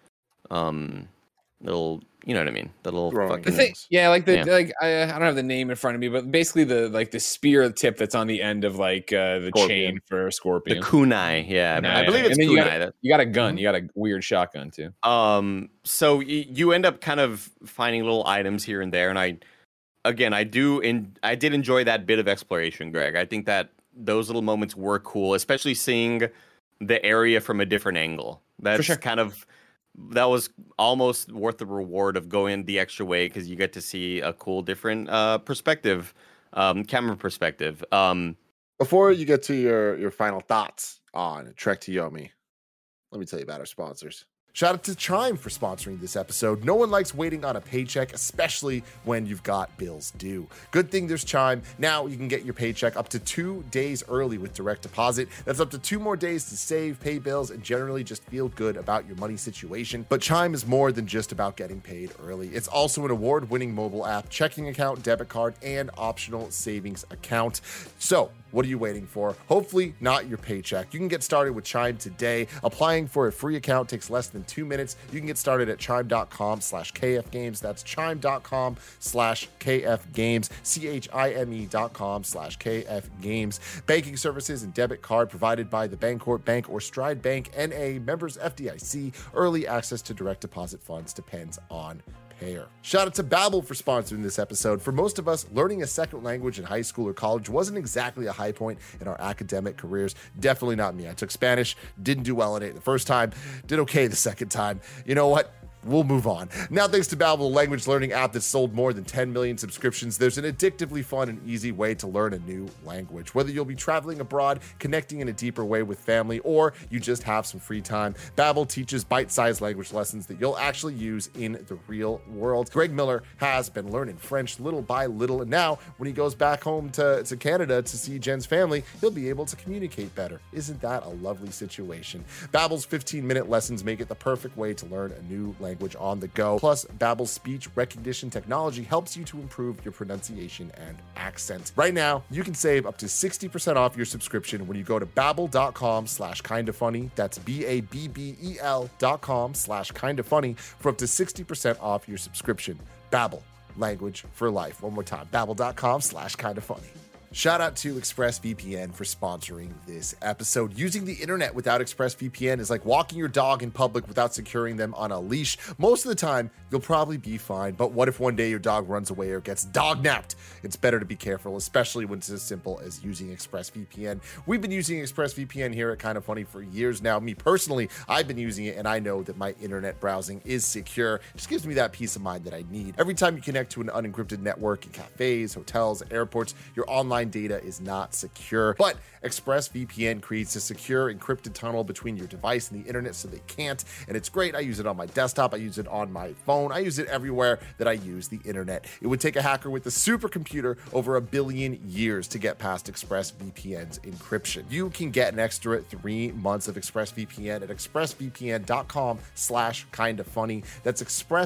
um, little. You know what I mean? The little Throwing fucking The thing, yeah, like the Yeah. like I, I don't have the name in front of me, but basically the like the spear tip that's on the end of like uh, the Scorpion. chain for a the scorpion. kunai. Yeah, Yeah, I believe yeah. it's And then you kunai. got- that- You got a gun. You got a weird shotgun too. Um, so y- you end up kind of finding little items here and there, and I, again, I do, in I did enjoy that bit of exploration, Greg. I think that those little moments were cool, especially seeing the area from a different angle. That's sure. kind of that was almost worth the reward of going the extra way, because you get to see a cool different uh perspective, um, camera perspective. Um, Before you get to your, your final thoughts on Trek to Yomi, let me tell you about our sponsors. Shout out to Chime for sponsoring this episode. No one likes waiting on a paycheck, especially when you've got bills due. Good thing there's Chime. Now you can get your paycheck up to two days early with direct deposit. That's up to two more days to save, pay bills, and generally just feel good about your money situation. But Chime is more than just about getting paid early. It's also an award-winning mobile app, checking account, debit card, and optional savings account. So, what are you waiting for? Hopefully not your paycheck. You can get started with Chime today. Applying for a free account takes less than two minutes. You can get started at chime.com slash kfgames. That's chime.com slash kfgames. C-H-I-M-E dot com slash kfgames. Banking services and debit card provided by the Bancorp Bank or Stride Bank N A, members F D I C. Early access to direct deposit funds depends on payer. Shout out to Babbel for sponsoring this episode. For most of us, learning a second language in high school or college wasn't exactly a high point in our academic careers. Definitely not me. I took Spanish, didn't do well at it the first time, did okay the second time. You know what? We'll move on. Now, thanks to Babbel, the language learning app that's sold more than ten million subscriptions, there's an addictively fun and easy way to learn a new language. Whether you'll be traveling abroad, connecting in a deeper way with family, or you just have some free time, Babbel teaches bite-sized language lessons that you'll actually use in the real world. Greg Miller has been learning French little by little, and now when he goes back home to, to Canada to see Jen's family, he'll be able to communicate better. Isn't that a lovely situation? Babbel's fifteen-minute lessons make it the perfect way to learn a new language. language on the go. Plus, Babbel's speech recognition technology helps you to improve your pronunciation and accent. Right now, you can save up to sixty percent off your subscription when you go to babbel.com slash kinda funny. That's B-A-B-B-E-L dot com slash kinda funny for up to sixty percent off your subscription. Babbel, language for life. One more time, babbel.com slash kinda funny. Shout out to ExpressVPN for sponsoring this episode. Using the internet without ExpressVPN is like walking your dog in public without securing them on a leash. Most of the time, you'll probably be fine, but what if one day your dog runs away or gets dog-napped? It's better to be careful, especially when it's as simple as using ExpressVPN. We've been using ExpressVPN here at Kinda Funny for years now. Me personally, I've been using it, and I know that my internet browsing is secure. It just gives me that peace of mind that I need. Every time you connect to an unencrypted network in cafes, hotels, airports, your online data is not secure, but ExpressVPN creates a secure encrypted tunnel between your device and the internet so they can't, and it's great. I use it on my desktop, I use it on my phone, I use it everywhere that I use the internet. It would take a hacker with a supercomputer over a billion years to get past ExpressVPN's encryption. You can get an extra three months of ExpressVPN at expressvpn.com slash kinda funny. That's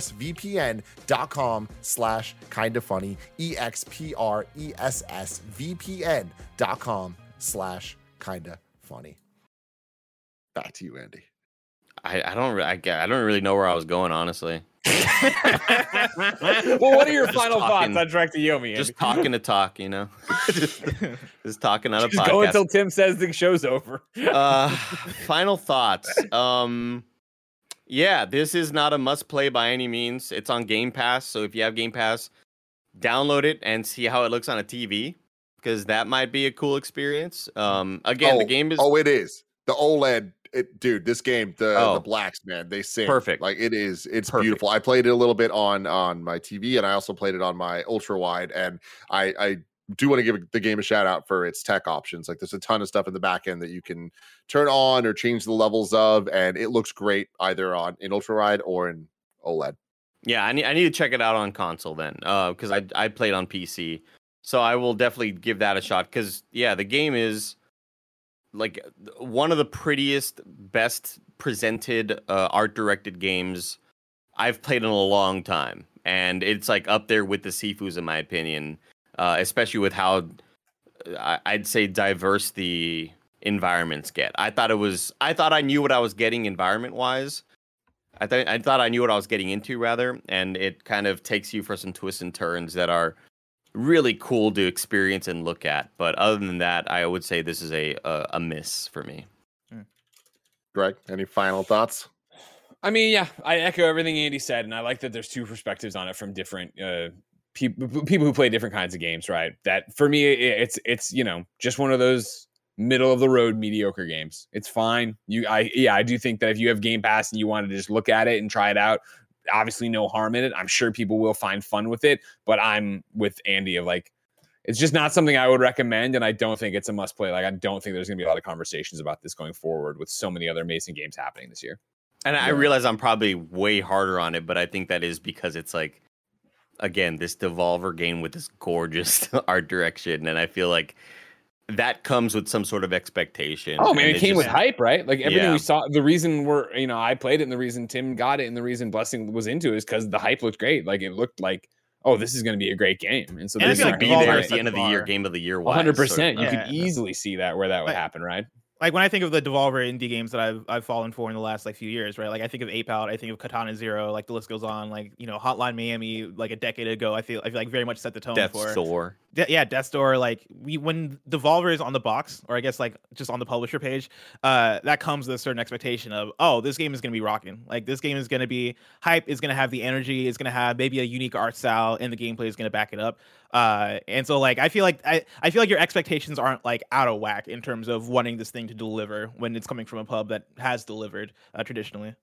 expressvpn.com slash kinda funny. E X P R E S S V P N dot com slash kinda funny. Back to you, Andy. I, I don't. re- I, get- I don't really know where I was going, honestly. Well, what are your Just final talking- thoughts on Direct to Yomi? Just talking to talk, you know. just, just talking on a Just go podcast. until Tim says the show's over. uh, final thoughts. Um, yeah, this is not a must play by any means. It's on Game Pass, so if you have Game Pass, download it and see how it looks on a T V, because that might be a cool experience. Um, again, oh, the game is oh, it is the OLED. It, dude, this game, the Oh. the blacks, man, they sing Perfect. Like it is, it's Perfect. beautiful. I played it a little bit on on my T V, and I also played it on my ultra wide. And I I do want to give the game a shout out for its tech options. Like there's a ton of stuff in the back end that you can turn on or change the levels of, and it looks great either on in ultra wide or in OLED. Yeah, I need I need to check it out on console then, uh, because I I played on P C, so I will definitely give that a shot. Because yeah, the game is like one of the prettiest, best presented uh, art directed games I've played in a long time, and it's like up there with the Sifus in my opinion, uh, especially with how uh, I'd say diverse the environments get. I thought it was I thought I knew what I was getting environment wise. I thought I thought I knew what I was getting into rather, and it kind of takes you for some twists and turns that are really cool to experience and look at. But other than that, I would say this is a a, a miss for me. Greg, any final thoughts? I mean, yeah, I echo everything Andy said, and I like that there's two perspectives on it from different uh, people people who play different kinds of games, right? That for me, it's it's you know just one of those middle of the road mediocre games. It's fine. You, I yeah, I do think that if you have Game Pass and you want to just look at it and try it out, obviously no harm in it. I'm sure people will find fun with it, but I'm with Andy of like, it's just not something I would recommend, and I don't think it's a must play. Like, I don't think there's going to be a lot of conversations about this going forward with so many other amazing games happening this year. And I realize I'm probably way harder on it, but I think that is because it's like, again, this Devolver game with this gorgeous art direction, and I feel like that comes with some sort of expectation. Oh man, and it came just, with hype, right? Like everything Yeah. we saw, the reason we're, you know, I played it and the reason Tim got it and the reason Blessing was into it is because the hype looked great. Like it looked like, oh, this is going to be a great game. And so And this it's is gonna be Devolver there set at the end the of the year, bar. game of the year. one hundred wise, percent. sort You of. could Yeah. easily see that where that would Like- happen, right? Like when I think of the Devolver indie games that I've I've fallen for in the last like few years, right? Like I think of Ape Out, I think of Katana Zero, like the list goes on. Like you know, Hotline Miami, like a decade ago, I feel I feel like very much set the tone Death's for. Door. De- yeah, Death's Door. Like we when Devolver is on the box, or I guess like just on the publisher page, uh, that comes with a certain expectation of, oh, this game is gonna be rocking. Like this game is gonna be hype, is gonna have the energy, is gonna have maybe a unique art style, and the gameplay is gonna back it up. Uh, and so like I feel like I, I feel like your expectations aren't like out of whack in terms of wanting this thing to deliver when it's coming from a pub that has delivered uh, traditionally.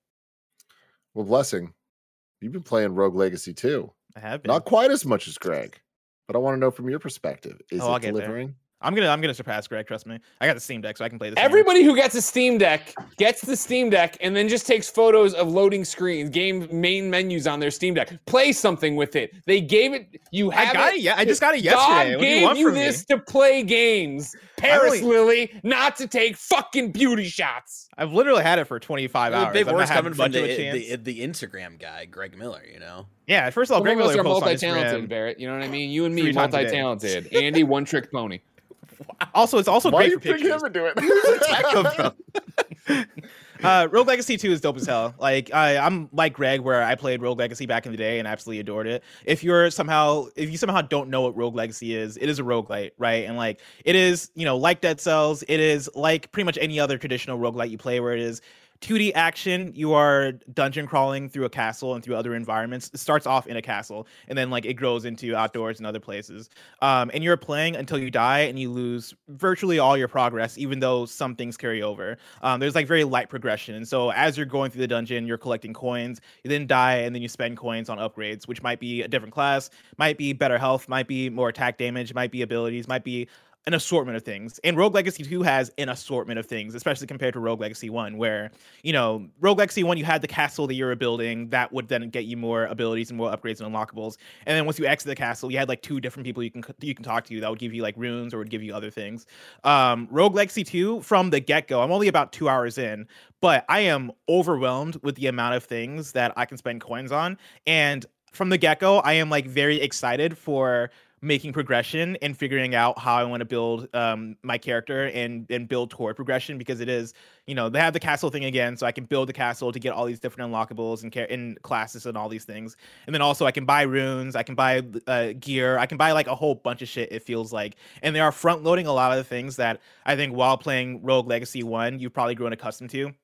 Well, Blessing, you've been playing Rogue Legacy too. I have been. Not quite as much as Greg, but I want to know from your perspective, is Oh, I'll it get there. delivering? I'm gonna I'm gonna surpass Greg. Trust me. I got the Steam Deck, so I can play this. game. Everybody who gets a Steam Deck gets the Steam Deck and then just takes photos of loading screens, game main menus on their Steam Deck. Play something with it. They gave it. You have I got it. it. Yeah, I just got it God yesterday. What do you gave want you from this me? to play games, Paris only- Lily, not to take fucking beauty shots. I've literally had it for twenty-five hours. Big I've not words had coming from much of the, a chance. the the Instagram guy, Greg Miller. You know, yeah, first of all, Some Greg of us Miller are posts on multi-talented, Instagram. Barrett. You know what I mean? You and me, Three times a day. multi-talented. Andy, one trick pony. Also, it's also Why great you for pick pictures. him to do it? Uh, Rogue Legacy two is dope as hell. Like I, I'm like Greg, where I played Rogue Legacy back in the day and absolutely adored it. If you're somehow, if you somehow don't know what Rogue Legacy is, it is a roguelite, right? And like it is, you know, like Dead Cells, it is like pretty much any other traditional roguelite you play, where it is two D action. You are dungeon crawling through a castle and through other environments. It starts off in a castle, and then like it grows into outdoors and other places. Um, and you're playing until you die, and you lose virtually all your progress, even though some things carry over. Um, there's like very light progression, and so as you're going through the dungeon, you're collecting coins. You then die, and then you spend coins on upgrades, which might be a different class, might be better health, might be more attack damage, might be abilities, might be an assortment of things. And Rogue Legacy two has an assortment of things, especially compared to Rogue Legacy one, where, you know, Rogue Legacy one, you had the castle that you were building that would then get you more abilities and more upgrades and unlockables. And then once you exit the castle, you had like two different people you can you can talk to that would give you like runes or would give you other things. Um, Rogue Legacy two, from the get-go, I'm only about two hours in, but I am overwhelmed with the amount of things that I can spend coins on. And from the get-go, I am like very excited for making progression and figuring out how I want to build um, my character and and build toward progression, because it is, you know, they have the castle thing again, so I can build the castle to get all these different unlockables and, and classes and all these things. And then also I can buy runes, I can buy uh, gear, I can buy like a whole bunch of shit, it feels like. And they are front loading a lot of the things that I think while playing Rogue Legacy one, you've probably grown accustomed to.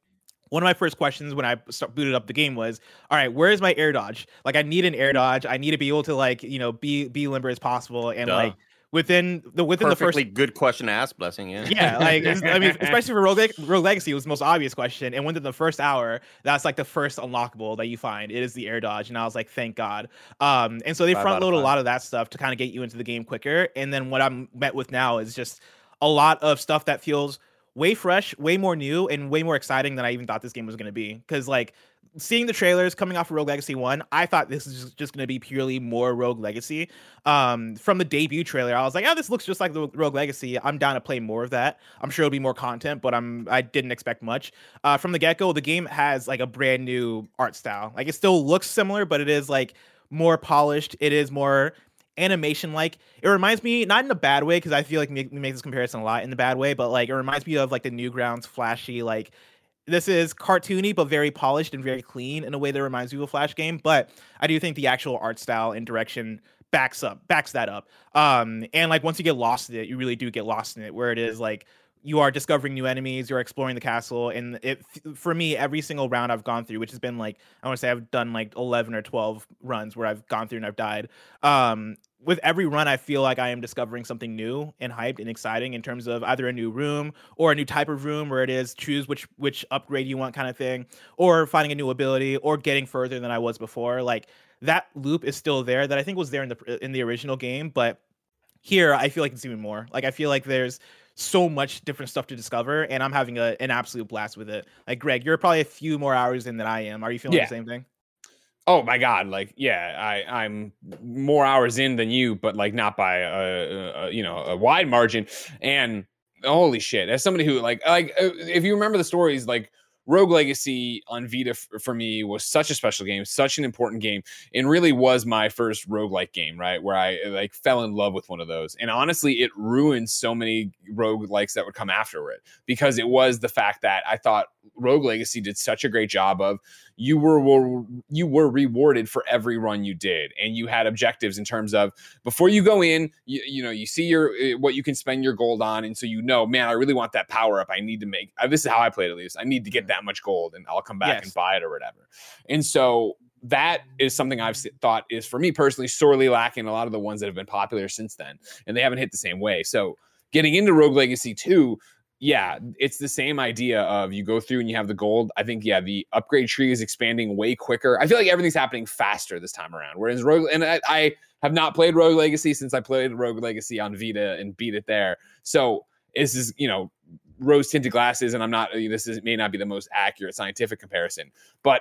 one of my first questions when I start, booted up the game was, all right, where is my air dodge? Like, I need an air dodge. I need to be able to, like, you know, be be limber as possible. And Duh. like within the within Perfectly the first good question to ask, Blessing. Yeah. yeah, like it's, I mean, especially for Rogue, Leg- Rogue Legacy, it was the most obvious question. And within the first hour, that's like the first unlockable that you find. It is the air dodge, and I was like, thank God. Um, and so they Five front out of load a five. lot of that stuff to kind of get you into the game quicker. And then what I'm met with now is just a lot of stuff that feels way fresh, way more new, and way more exciting than I even thought this game was going to be. Because like seeing the trailers coming off of Rogue Legacy one, I thought this is just going to be purely more Rogue Legacy. Um, from the debut trailer, I was like, oh, this looks just like the Rogue Legacy. I'm down to play more of that. I'm sure it'll be more content, but I'm I didn't expect much. Uh, from the get-go, the game has like a brand new art style. Like it still looks similar, but it is like more polished. It is more animation like. It reminds me, not in a bad way, because I feel like we make, we make this comparison a lot in the bad way, but like it reminds me of like the Newgrounds flashy, like this is cartoony but very polished and very clean in a way that reminds me of a Flash game. But I do think the actual art style and direction backs up backs that up. Um and like once you get lost in it, you really do get lost in it, where it is like you are discovering new enemies, you're exploring the castle, and it for me, every single round I've gone through, which has been like, I want to say I've done like eleven or twelve runs where I've gone through and I've died. Um, with every run, I feel like I am discovering something new and hyped and exciting in terms of either a new room or a new type of room where it is choose which which upgrade you want kind of thing, or finding a new ability, or getting further than I was before. Like that loop is still there that I think was there in the in the original game, but here I feel like it's even more. Like I feel like there's so much different stuff to discover, and I'm having a, an absolute blast with it. Like Greg, you're probably a few more hours in than I am. Are you feeling Yeah. the same thing? Oh my God. Like, yeah, I, I'm more hours in than you, but like not by a, a you know, a wide margin. And holy shit, as somebody who like, like if you remember the stories, like Rogue Legacy on Vita f- for me was such a special game, such an important game, and really was my first roguelike game, right? Where I like fell in love with one of those. And honestly, it ruined so many roguelikes that would come after it, because it was the fact that I thought Rogue Legacy did such a great job of you were, were you were rewarded for every run you did, and you had objectives in terms of before you go in, you, you know, you see your what you can spend your gold on, and so you know, man, I really want that power up. I need to make uh, this is how I played, at least. I need to get that much gold, and I'll come back Yes. and buy it or whatever. And so that is something I've thought is, for me personally, sorely lacking in a lot of the ones that have been popular since then, and they haven't hit the same way. So getting into Rogue Legacy two, yeah, it's the same idea of you go through and you have the gold. I think, yeah, the upgrade tree is expanding way quicker. I feel like everything's happening faster this time around. Whereas Rogue, and I, I have not played Rogue Legacy since I played Rogue Legacy on Vita and beat it there. So this is, you know, rose tinted glasses, and I'm not, this is, may not be the most accurate scientific comparison. But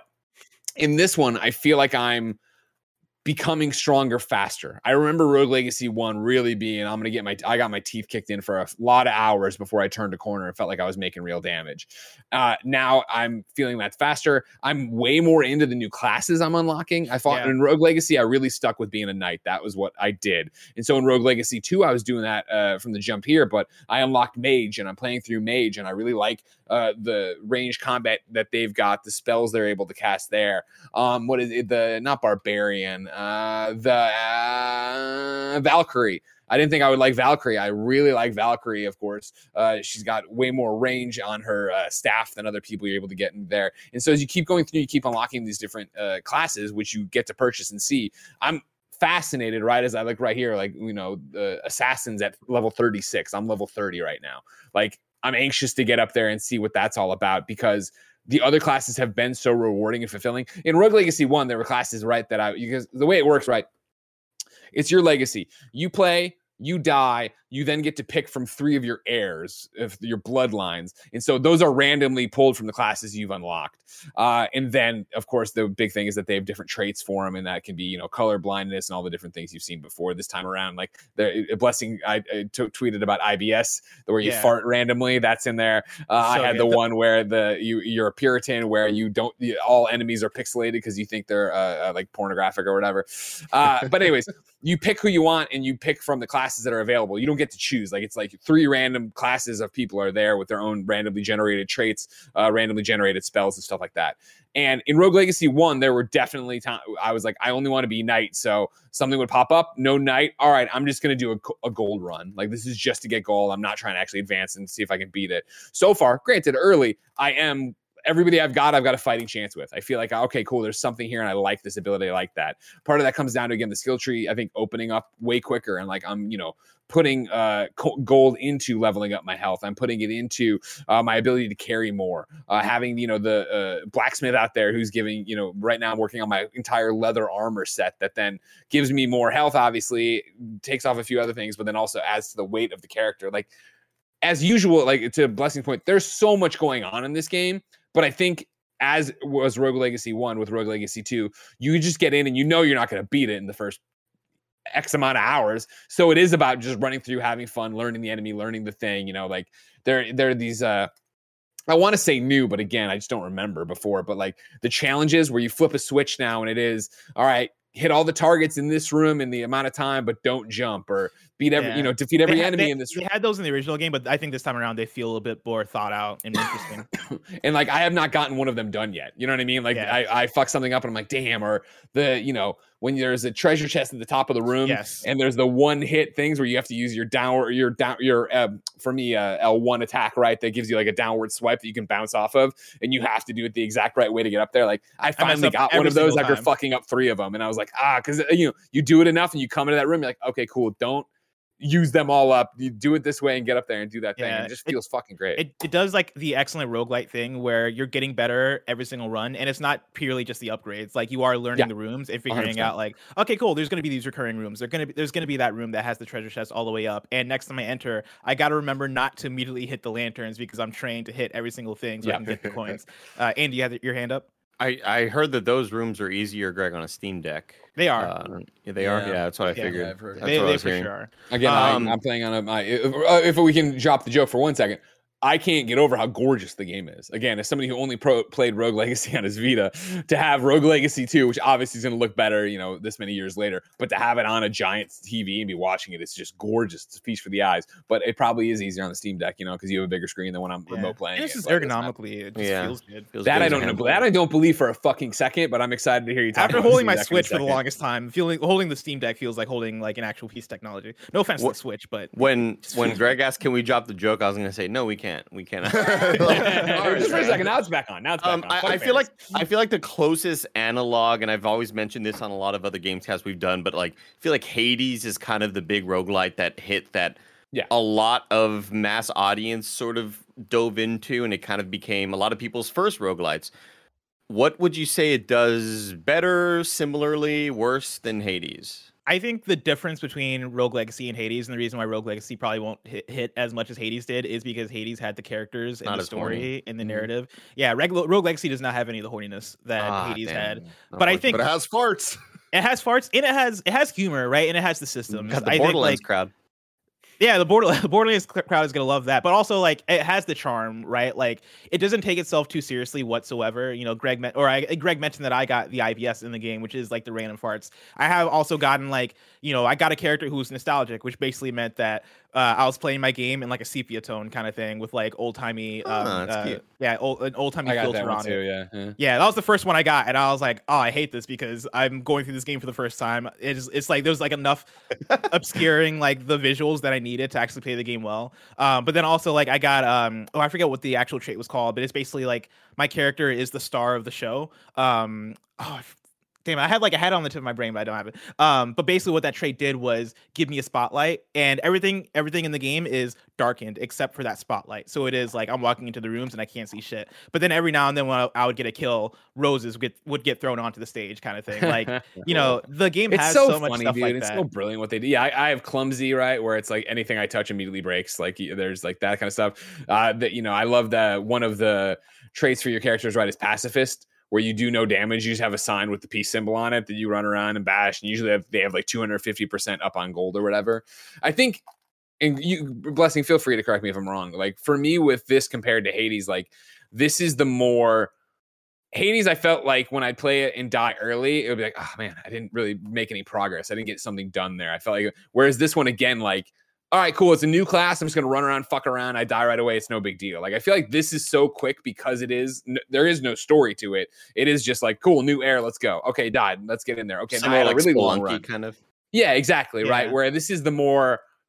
in this one, I feel like I'm becoming stronger faster. I remember Rogue Legacy one really being, I'm going to get my, I got my teeth kicked in for a lot of hours before I turned a corner and felt like I was making real damage. Uh, now I'm feeling that faster. I'm way more into the new classes I'm unlocking. I thought Yeah. in Rogue Legacy, I really stuck with being a knight. That was what I did. And so in Rogue Legacy two, I was doing that uh, from the jump here, but I unlocked mage, and I'm playing through mage, and I really like uh, the range combat that they've got, the spells they're able to cast there. Um, what is it? The, not barbarian, uh, the uh, Valkyrie. I didn't think I would like Valkyrie. I really like Valkyrie, of course. Uh, she's got way more range on her uh, staff than other people you're able to get in there. And so as you keep going through, you keep unlocking these different uh, classes, which you get to purchase and see. I'm fascinated, right, as I look right here, like, you know, the assassins at level thirty-six. I'm level thirty right now. Like, I'm anxious to get up there and see what that's all about, because the other classes have been so rewarding and fulfilling. In Rogue Legacy one, there were classes, right, that I, because the way it works, right, it's your legacy. You play, you die, you then get to pick from three of your heirs, of your bloodlines. And so those are randomly pulled from the classes you've unlocked. Uh, and then, of course, the big thing is that they have different traits for them, and that can be, you know, color blindness and all the different things you've seen before this time around. Like the Blessing, I, I t- tweeted about I B S, where you Yeah. fart randomly. That's in there. Uh, So I had good. the one where the you you're a Puritan, where you don't you, all enemies are pixelated because you think they're uh, uh, like pornographic or whatever. Uh, but anyways, you pick who you want, and you pick from the classes that are available. You don't get to choose. Like, it's like three random classes of people are there with their own randomly generated traits, uh, randomly generated spells and stuff like that. And in Rogue Legacy one, there were definitely times I was like, I only want to be knight. So something would pop up, no knight. All right, I'm just going to do a, a gold run. Like, this is just to get gold. I'm not trying to actually advance and see if I can beat it. So far, granted, early, I am everybody I've got, I've got a fighting chance with. I feel like, okay, cool, there's something here and I like this ability. I like that. Part of that comes down to, again, the skill tree, I think, opening up way quicker. And like, I'm, you know, putting uh, gold into leveling up my health. I'm putting it into uh, my ability to carry more. Uh, having, you know, the uh, blacksmith out there who's giving, you know, right now I'm working on my entire leather armor set that then gives me more health, obviously, takes off a few other things, but then also adds to the weight of the character. Like, as usual, like to Blessing's point, there's so much going on in this game, but I think as was Rogue Legacy one with Rogue Legacy two, you just get in and you know you're not going to beat it in the first X amount of hours. So it is about just running through, having fun, learning the enemy, learning the thing, you know, like there, there are these, uh, I want to say new, but again, I just don't remember before, but like the challenges where you flip a switch now and it is, all right, hit all the targets in this room in the amount of time, but don't jump, or beat every, yeah. you know, defeat every had, enemy they, in this room. They had those in the original game, but I think this time around they feel a little bit more thought out and interesting. And like, I have not gotten one of them done yet. You know what I mean? Like yeah. I, I fuck something up and I'm like, damn, or the, you know, when there's a treasure chest at the top of the room yes. and there's the one hit things where you have to use your downward, your down, your, uh, for me, uh, L one attack, right? That gives you like a downward swipe that you can bounce off of. And you have to do it the exact right way to get up there. Like I finally I got one of those after time. fucking up three of them. And I was like, ah, cause you know, you do it enough and you come into that room, you're like, okay, cool. Don't use them all up. You do it this way and get up there and do that thing. Yeah, and it just feels it, fucking great. It, it does like the excellent roguelite thing where you're getting better every single run, and it's not purely just the upgrades. Like you are learning yeah. the rooms and figuring one hundred percent out like, okay, cool, there's going to be these recurring rooms. There's going to be there's going to be that room that has the treasure chest all the way up. And next time I enter, I got to remember not to immediately hit the lanterns because I'm trained to hit every single thing so yeah. I can get the coins. Uh, Andy, you have your hand up? I, I heard that those rooms are easier, Greg, on a Steam Deck. They are. Uh, yeah, they yeah. are. Yeah, that's what I yeah, figured. Yeah, I've heard that's they, what they I was for hearing. sure are. Again, um, I, I'm playing on a. My, if, if we can drop the joke for one second, I can't get over how gorgeous the game is. Again, as somebody who only pro, played Rogue Legacy on his Vita, to have Rogue Legacy two, which obviously is going to look better, you know, this many years later, but to have it on a giant T V and be watching it, it's just gorgeous. It's a feast for the eyes. But it probably is easier on the Steam Deck, you know, because you have a bigger screen than when I'm yeah. remote playing. And it's just it. ergonomically, it just yeah. feels good. Feels that good I don't know. That I don't believe for a fucking second, but I'm excited to hear you talk After about holding my Switch for the longest time, feeling holding the Steam Deck feels like holding like an actual piece of technology. No offense what, to the Switch, but when when Greg asked, "Can we drop the joke?" I was going to say, "No, we can't. We cannot." Just for a second. Now it's back on. Now it's back um, on. I, I feel like I feel like the closest analog, and I've always mentioned this on a lot of other Gamescasts we've done, but like I feel like Hades is kind of the big roguelite that hit that yeah. a lot of mass audience sort of dove into, and it kind of became a lot of people's first roguelites. What would you say it does better, similarly, worse than Hades? I think the difference between Rogue Legacy and Hades, and the reason why Rogue Legacy probably won't hit, hit as much as Hades did, is because Hades had the characters and the story and the narrative. Yeah, Reg- Rogue Legacy does not have any of the horniness that ah, Hades damn. had. No, but I think but it has farts. It has farts, and it has it has humor, right? And it has the systems. Got the I Borderlands think, like, crowd. Yeah, the Borderlands, the Borderlands crowd is gonna love that, but also like it has the charm, right? Like it doesn't take itself too seriously whatsoever. You know, Greg met, or I, Greg mentioned that I got the I B S in the game, which is like the random farts. I have also gotten like, you know, I got a character who's nostalgic, which basically meant that uh, I was playing my game in like a sepia tone kind of thing with like old timey, oh, um, that's uh, cute. yeah, old, an old timey filter on too, it. Yeah, yeah, yeah, that was the first one I got, and I was like, oh, I hate this because I'm going through this game for the first time. It's it's like there's like enough obscuring like the visuals that I needed to actually play the game well. Um, but then also like I got um oh I forget what the actual trait was called, but it's basically like my character is the star of the show. Um, oh. Damn, I had like a head on the tip of my brain, but I don't have it. Um, but basically, what that trait did was give me a spotlight, and everything, everything in the game is darkened except for that spotlight. So it is like I'm walking into the rooms and I can't see shit. But then every now and then, when I, I would get a kill, roses would get, would get thrown onto the stage, kind of thing. Like you know, the game it's has so, so much funny, stuff dude. like it's that. It's so brilliant what they do. Yeah, I, I have clumsy, right, where it's like anything I touch immediately breaks. Like there's like that kind of stuff. Uh, that you know, I love that one of the traits for your characters, right, is pacifist, where you do no damage. You just have a sign with the peace symbol on it that you run around and bash. And usually have, they have like two hundred fifty percent up on gold or whatever. I think, and you, Blessing, feel free to correct me if I'm wrong. Like for me with this compared to Hades, like this is the more Hades. I felt like when I'd play it and die early, it would be like, oh man, I didn't really make any progress. I didn't get something done there. I felt like, whereas this one again, like, all right, cool. It's a new class. I'm just going to run around, fuck around. I die right away. It's no big deal. Like, I feel like this is so quick because it is, n- there is no story to it. It is just like, cool, new air. Let's go. Okay, died. Let's get in there. Okay, now I had a really long run. Kind of. Yeah, exactly. Yeah. Right. Where this is the more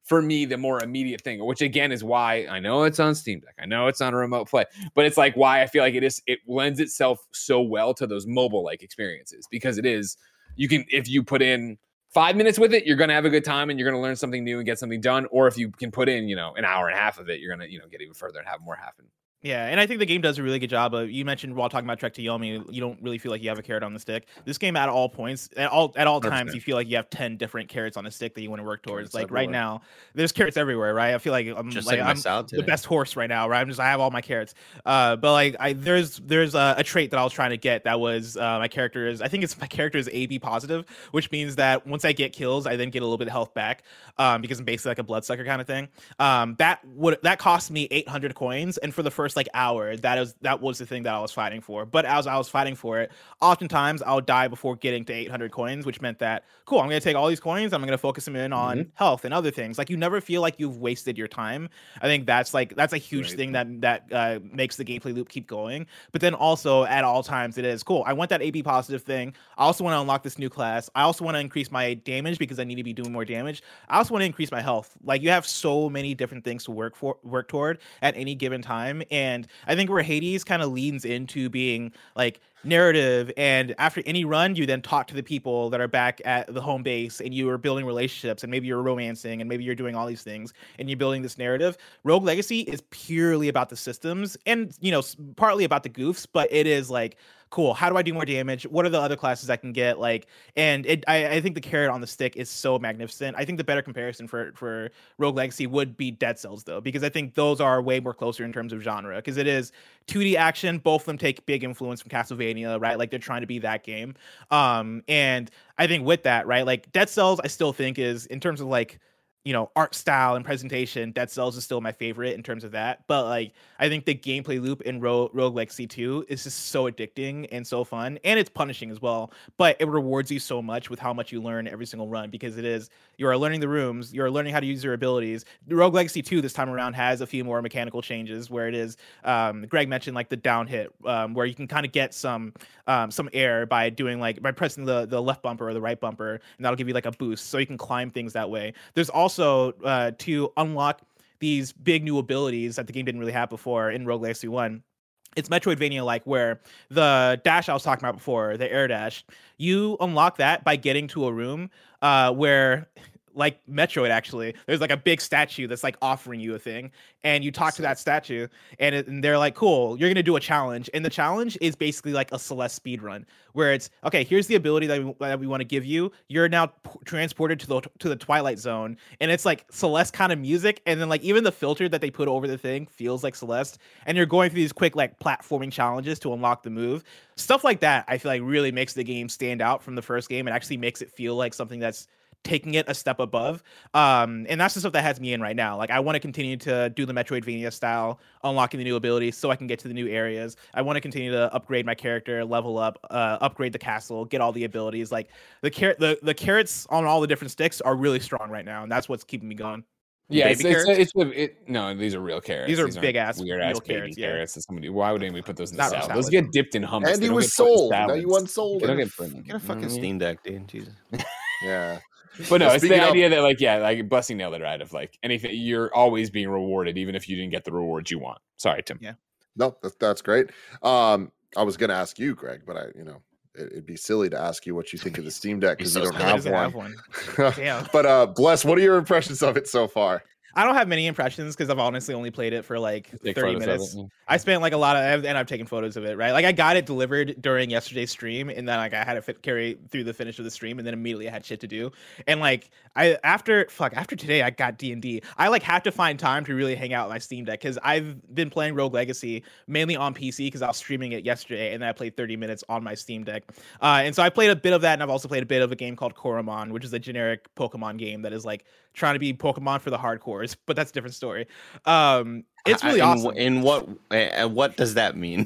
for me the more immediate thing, which again is why I know it's on Steam Deck, I know it's on a remote play, but it's like why I feel like it is it lends itself so well to those mobile like experiences, because it is you can if you put in five minutes with it, you're going to have a good time and you're going to learn something new and get something done. Or if you can put in, you know, an hour and a half of it, you're going to, you know, get even further and have more happen. Yeah, and I think the game does a really good job of. You mentioned while talking about Trek to Yomi, you don't really feel like you have a carrot on the stick. This game, at all points, at all at all times, one hundred percent you feel like you have ten different carrots on a stick that you want to work towards. Carrots like everywhere. Right now, there's carrots everywhere, right? I feel like I'm just like, like I'm the best horse right now, right? I'm just I have all my carrots. Uh, but like I there's there's a, a trait that I was trying to get that was uh, my character is I think it's my character is A B positive, which means that once I get kills, I then get a little bit of health back um, because I'm basically like a bloodsucker kind of thing. Um, that would that cost me eight hundred coins, and for the first like hour. That That was that was the thing that I was fighting for. But as I was fighting for it, oftentimes I'll die before getting to eight hundred coins, which meant that, cool, I'm going to take all these coins, I'm going to focus them in on mm-hmm. health and other things. Like, you never feel like you've wasted your time. I think that's like that's a huge right. thing that that uh, makes the gameplay loop keep going. But then also at all times it is, cool, I want that A B positive thing. I also want to unlock this new class. I also want to increase my damage because I need to be doing more damage. I also want to increase my health. Like, you have so many different things to work for, work toward at any given time. And I think we're Hades kind of leans into being like narrative, and after any run you then talk to the people that are back at the home base and you are building relationships, and maybe you're romancing, and maybe you're doing all these things and you're building this narrative. Rogue Legacy is purely about the systems and, you know, partly about the goofs, but it is like, cool, how do I do more damage? What are the other classes I can get? Like, and it, I, I think the carrot on the stick is so magnificent. I think the better comparison for, for Rogue Legacy would be Dead Cells, though, because I think those are way more closer in terms of genre, because it is two D action. Both of them take big influence from Castlevania, right? Like, they're trying to be that game. Um, and I think with that, right, like Dead Cells, I still think is, in terms of like, you know, art style and presentation, Dead Cells is still my favorite in terms of that. But like, I think the gameplay loop in Ro- Rogue Legacy two is just so addicting and so fun, and it's punishing as well. But it rewards you so much with how much you learn every single run, because it is, you are learning the rooms, you're learning how to use your abilities. Rogue Legacy two this time around has a few more mechanical changes, where it is, um, Greg mentioned like the down hit, um, where you can kind of get some um, some air by doing like by pressing the the left bumper or the right bumper, and that'll give you like a boost, so you can climb things that way. There's also Also, uh, to unlock these big new abilities that the game didn't really have before in Rogue Legacy one, it's Metroidvania-like, where the dash I was talking about before, the air dash, you unlock that by getting to a room uh, where, like Metroid, actually, there's like a big statue that's like offering you a thing, and you talk to that statue, and, it, and they're like, cool, you're gonna do a challenge, and the challenge is basically like a Celeste speed run, where it's, okay, here's the ability that we, that we want to give you. You're now p- transported to the to the Twilight Zone, and it's like Celeste kind of music, and then like even the filter that they put over the thing feels like Celeste, and you're going through these quick like platforming challenges to unlock the move. Stuff like that, I feel like really makes the game stand out from the first game. It actually makes it feel like something that's taking it a step above. Um, and that's the stuff that has me in right now. Like, I want to continue to do the Metroidvania style, unlocking the new abilities so I can get to the new areas. I want to continue to upgrade my character, level up, uh, upgrade the castle, get all the abilities. Like, the car- the, the carrots on all the different sticks are really strong right now, and that's what's keeping me going. Yeah, it's, it's, it's, it's it, no, these are real carrots. These are these big ass, weird ass carrots. Yeah. Carrots that somebody. Why would anybody put those in the salad? salad? Those get dipped in hummus. And he was sold. Now you unsold. Get, get a fucking mm-hmm. Steam Deck, dude. Jesus. Yeah. But no, well, it's the of, idea that like, yeah, like Blessing nailed it right. Of like anything, you're always being rewarded, even if you didn't get the rewards you want. Sorry, Tim. Yeah. No, that's, that's great. Um, I was going to ask you, Greg, but I, you know, it, it'd be silly to ask you what you think of the Steam Deck because you don't have one. have one. Damn. But uh, Bless, what are your impressions of it so far? I don't have many impressions because I've honestly only played it for like Take thirty minutes. It, yeah. I spent like a lot of, and I've taken photos of it, right? Like, I got it delivered during yesterday's stream, and then like I had to fit, carry through the finish of the stream, and then immediately I had shit to do. And like I after fuck after today, I got D and D. I like have to find time to really hang out with my Steam Deck because I've been playing Rogue Legacy mainly on P C because I was streaming it yesterday, and then I played thirty minutes on my Steam Deck. Uh, and so I played a bit of that, and I've also played a bit of a game called Koromon, which is a generic Pokemon game that is like trying to be Pokemon for the hardcores, but that's a different story. Um, it's really in, awesome. In what uh, what does that mean?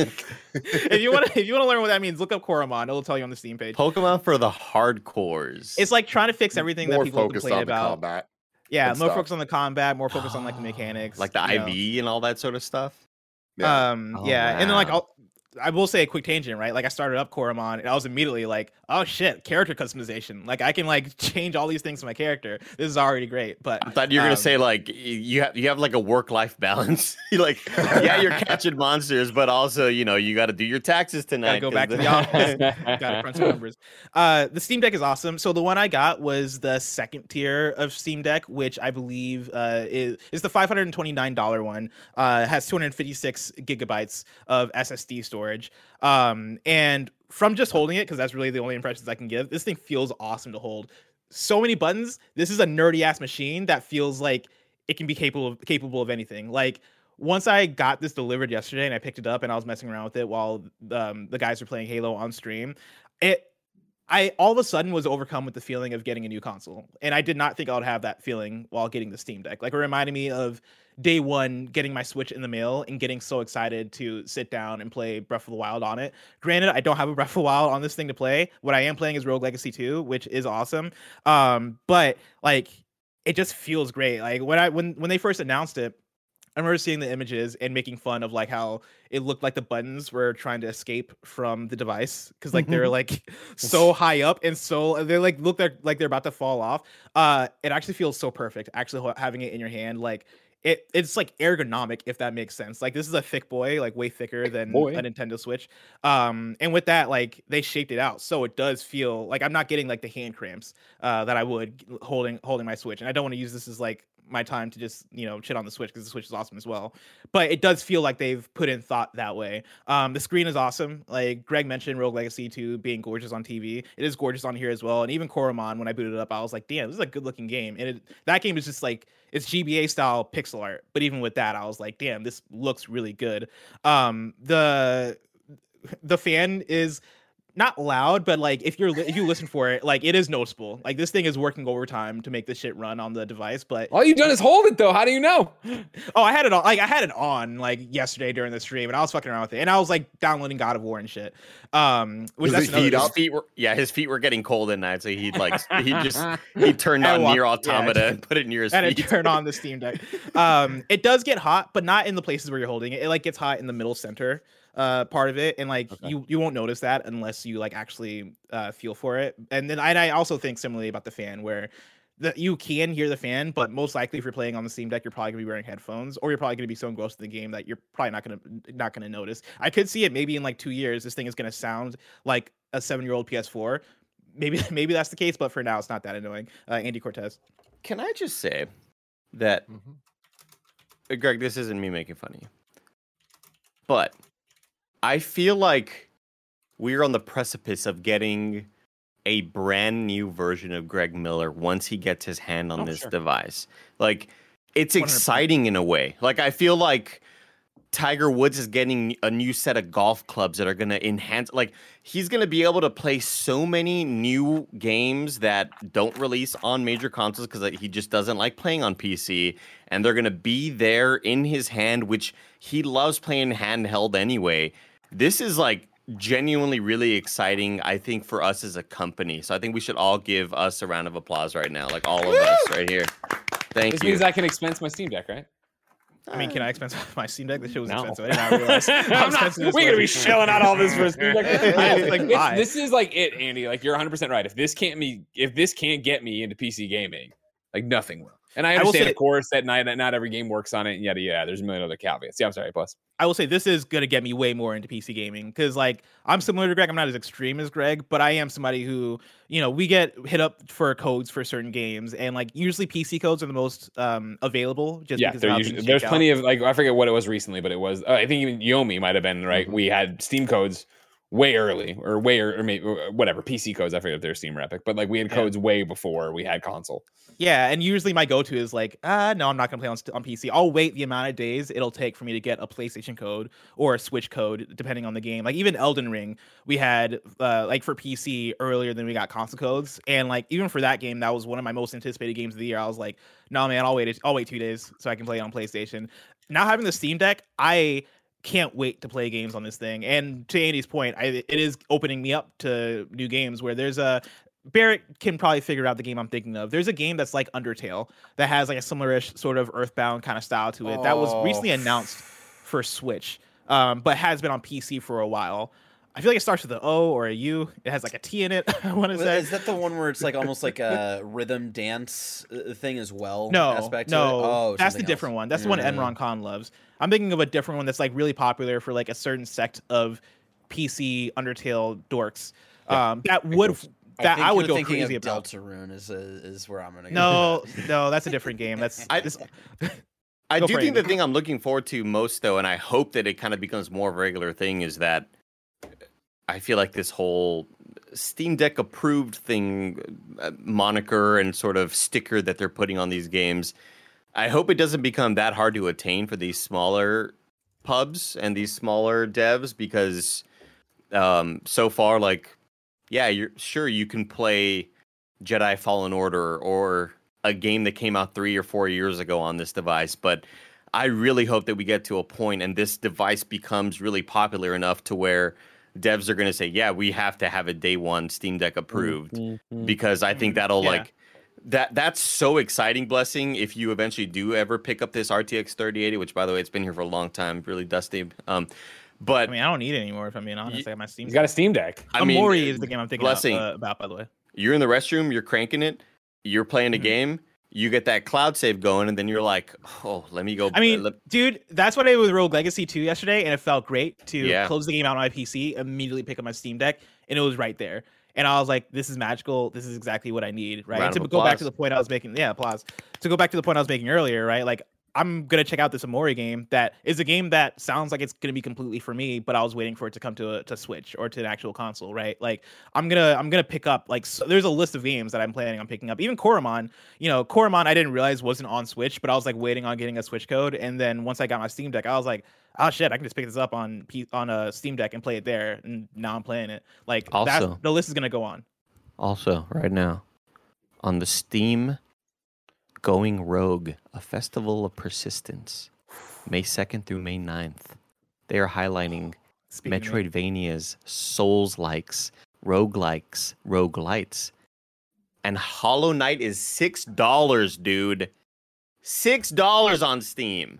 if you want to, if you want to learn what that means, look up Koromon. It'll tell you on the Steam page. Pokemon for the hardcores. It's like trying to fix everything more that people complain on about. The combat yeah, more stuff. focus on the combat, more focus on like the mechanics, like the I V know. And all that sort of stuff. Yeah. Um, oh, yeah, wow. And then like I'll, I will say a quick tangent, right? Like I started up Koromon and I was immediately like, oh shit, character customization. Like I can like change all these things to my character. This is already great. But I thought you were um, gonna say like you have you have like a work life balance. You like yeah, you're catching monsters, but also you know you got to do your taxes tonight. Gotta go back to the office. Gotta crunch some numbers. Uh, the Steam Deck is awesome. So the one I got was the second tier of Steam Deck, which I believe uh, is is the five hundred twenty-nine dollars one. Uh, has two hundred fifty-six gigabytes of S S D storage. Um, and from just holding it, because that's really the only impressions I can give, this thing feels awesome to hold. So many buttons. This is a nerdy ass machine that feels like it can be capable of, capable of anything. Like once I got this delivered yesterday and I picked it up and I was messing around with it while um, the guys were playing Halo on stream, it I all of a sudden was overcome with the feeling of getting a new console. And I did not think I would have that feeling while getting the Steam Deck. Like it reminded me of day one getting my Switch in the mail and getting so excited to sit down and play Breath of the Wild on it. Granted, I don't have a Breath of the Wild on this thing to play. What I am playing is Rogue Legacy two, which is awesome. Um, but like it just feels great. Like when I when when they first announced it, I remember seeing the images and making fun of like how it looked like the buttons were trying to escape from the device because like they're like so high up and so they like look like, like they're about to fall off. Uh, it actually feels so perfect actually having it in your hand. Like it, it's like ergonomic if that makes sense. Like this is a thick boy, like way thicker than boy. a Nintendo Switch. Um, and with that, like they shaped it out so it does feel like I'm not getting like the hand cramps uh, that I would holding holding my Switch. And I don't want to use this as like my time to just you know shit on the Switch because the Switch is awesome as well, but it does feel like they've put in thought that way. Um the screen is awesome. Like Greg mentioned Rogue Legacy two being gorgeous on T V. It is gorgeous on here as well. And even Koromon, when I booted it up, I was like, damn, this is a good looking game. And it, that game is just like it's G B A style pixel art, but even with that I was like, damn, this looks really good. Um the the fan is not loud, but like if you're if you listen for it, like it is noticeable. Like this thing is working overtime to make this shit run on the device. But all you've done is hold it though. How do you know? Oh, I had it on like I had it on like yesterday during the stream, and I was fucking around with it, and I was like downloading God of War and shit. Um, which his that's feet, another, his feet were yeah, his feet were getting cold at night, so he'd like he just he turned on walk, Nier Automata yeah, and put it near his and feet. it turned on the Steam Deck. Um, it does get hot, but not in the places where you're holding it. It like gets hot in the middle center uh part of it, and like okay. you you won't notice that unless you like actually uh feel for it. And then I, I also think similarly about the fan where that you can hear the fan, but most likely if you're playing on the Steam Deck you're probably gonna be wearing headphones, or you're probably gonna be so engrossed in the game that you're probably not gonna not gonna notice. I could see it maybe in like two years this thing is gonna sound like a seven year old P S four. Maybe maybe that's the case, but for now it's not that annoying. uh Andy Cortez. Can I just say that mm-hmm. Greg, this isn't me making fun of you, but I feel like we're on the precipice of getting a brand new version of Greg Miller once he gets his hand on oh, this sure. device. Like, it's one hundred percent exciting in a way. Like, I feel like Tiger Woods is getting a new set of golf clubs that are going to enhance. Like, he's going to be able to play so many new games that don't release on major consoles because he just doesn't like playing on P C. And they're going to be there in his hand, which he loves playing handheld anyway. This is like genuinely really exciting, I think, for us as a company. So I think we should all give us a round of applause right now, like all of us right here. Thank this you. This means I can expense my Steam Deck, right? I mean, can I expense my Steam Deck? This shit was no. expensive. I did not realize. I'm not, we're going to be shelling out all this for a Steam Deck. It's like, it's, this is like it, Andy. Like, you're one hundred percent right. If this can't me, if this can't get me into P C gaming, like nothing will. And I understand, I of course, that not, not every game works on it, and yada, yeah, there's a million other caveats. Yeah, I'm sorry, plus. I will say this is going to get me way more into P C gaming because, like, I'm similar to Greg. I'm not as extreme as Greg, but I am somebody who, you know, we get hit up for codes for certain games, and, like, usually P C codes are the most um, available just yeah, because of how usually, there's plenty out. of, like, I forget what it was recently, but it was, uh, I think even Yomi might have been, right? Mm-hmm. We had Steam codes way early, or way, or, or maybe, or whatever, P C codes, I forget if they're Steam or Epic, but, like, we had yeah. codes way before we had console. Yeah, and usually my go-to is like, ah, no, I'm not gonna play on on P C. I'll wait the amount of days it'll take for me to get a PlayStation code or a Switch code, depending on the game. Like even Elden Ring, we had uh, like for P C earlier than we got console codes, and like even for that game, that was one of my most anticipated games of the year. I was like, no, man, I'll wait, I'll wait two days so I can play it on PlayStation. Now having the Steam Deck, I can't wait to play games on this thing. And to Andy's point, I, it is opening me up to new games where there's a. Barrett can probably figure out the game I'm thinking of. There's a game that's like Undertale that has like a similar-ish sort of Earthbound kind of style to it. Oh. That was recently announced for Switch. um, but has been on P C for a while. I feel like it starts with an O or a U. It has like a T in it. I want to say. Is that the one where it's like almost like a rhythm dance thing as well? No, aspect no, to it? Oh, that's the something different else. one. That's the one Yeah. Enron Khan loves. I'm thinking of a different one that's like really popular for like a certain sect of P C Undertale dorks. Um, that would that I, I, would you're go thinking crazy of about. Deltarune is uh, is where I'm gonna go. No, no, that's a different game. That's I- this, I Go do for it, think the Andy. thing I'm looking forward to most, though, and I hope that it kind of becomes more of a regular thing, is that I feel like this whole Steam Deck approved thing, uh, moniker and sort of sticker that they're putting on these games, I hope it doesn't become that hard to attain for these smaller pubs and these smaller devs, because um, so far, like, yeah, you're sure you can play Jedi Fallen Order or a game that came out three or four years ago on this device, but I really hope that we get to a point and this device becomes really popular enough to where devs are going to say, yeah, we have to have a day one Steam Deck approved, Mm-hmm. because I think that'll Yeah. like that. That's so exciting, Blessing. If you eventually do ever pick up this R T X thirty eighty, which by the way, it's been here for a long time, really dusty. Um, but I mean, I don't need it anymore if I'm being honest. I got my Steam. He's got a Steam Deck. I mean, Amori is the game I'm thinking about, Blessing. uh, about, by the way. You're in the restroom, you're cranking it, you're playing a Mhm. game, you get that cloud save going, and then you're like, oh, let me go. I mean, let- dude, that's what I did with Rogue Legacy two yesterday, and it felt great to Yeah. close the game out on my P C, immediately pick up my Steam Deck, and it was right there. And I was like, this is magical. This is exactly what I need, right? Round And of to go back applause. to the point I was making, yeah, applause. To go back to the point I was making earlier, right? Like, I'm gonna check out this Amori game. That is a game that sounds like it's gonna be completely for me, but I was waiting for it to come to a to Switch or to an actual console, right? Like, I'm gonna I'm gonna pick up like so, there's a list of games that I'm planning on picking up. Even Koromon, you know, Koromon I didn't realize wasn't on Switch, but I was like waiting on getting a Switch code, and then once I got my Steam Deck, I was like, oh shit, I can just pick this up on P- on a Steam Deck and play it there, and now I'm playing it. Like, Also- that, the list is gonna go on. Also, right now, on the Steam Going Rogue, a festival of persistence, May second through May ninth, they are highlighting Speaking of- Metroidvanias, Souls-likes, roguelikes, roguelites. And Hollow Knight is six dollars, dude. six dollars on Steam.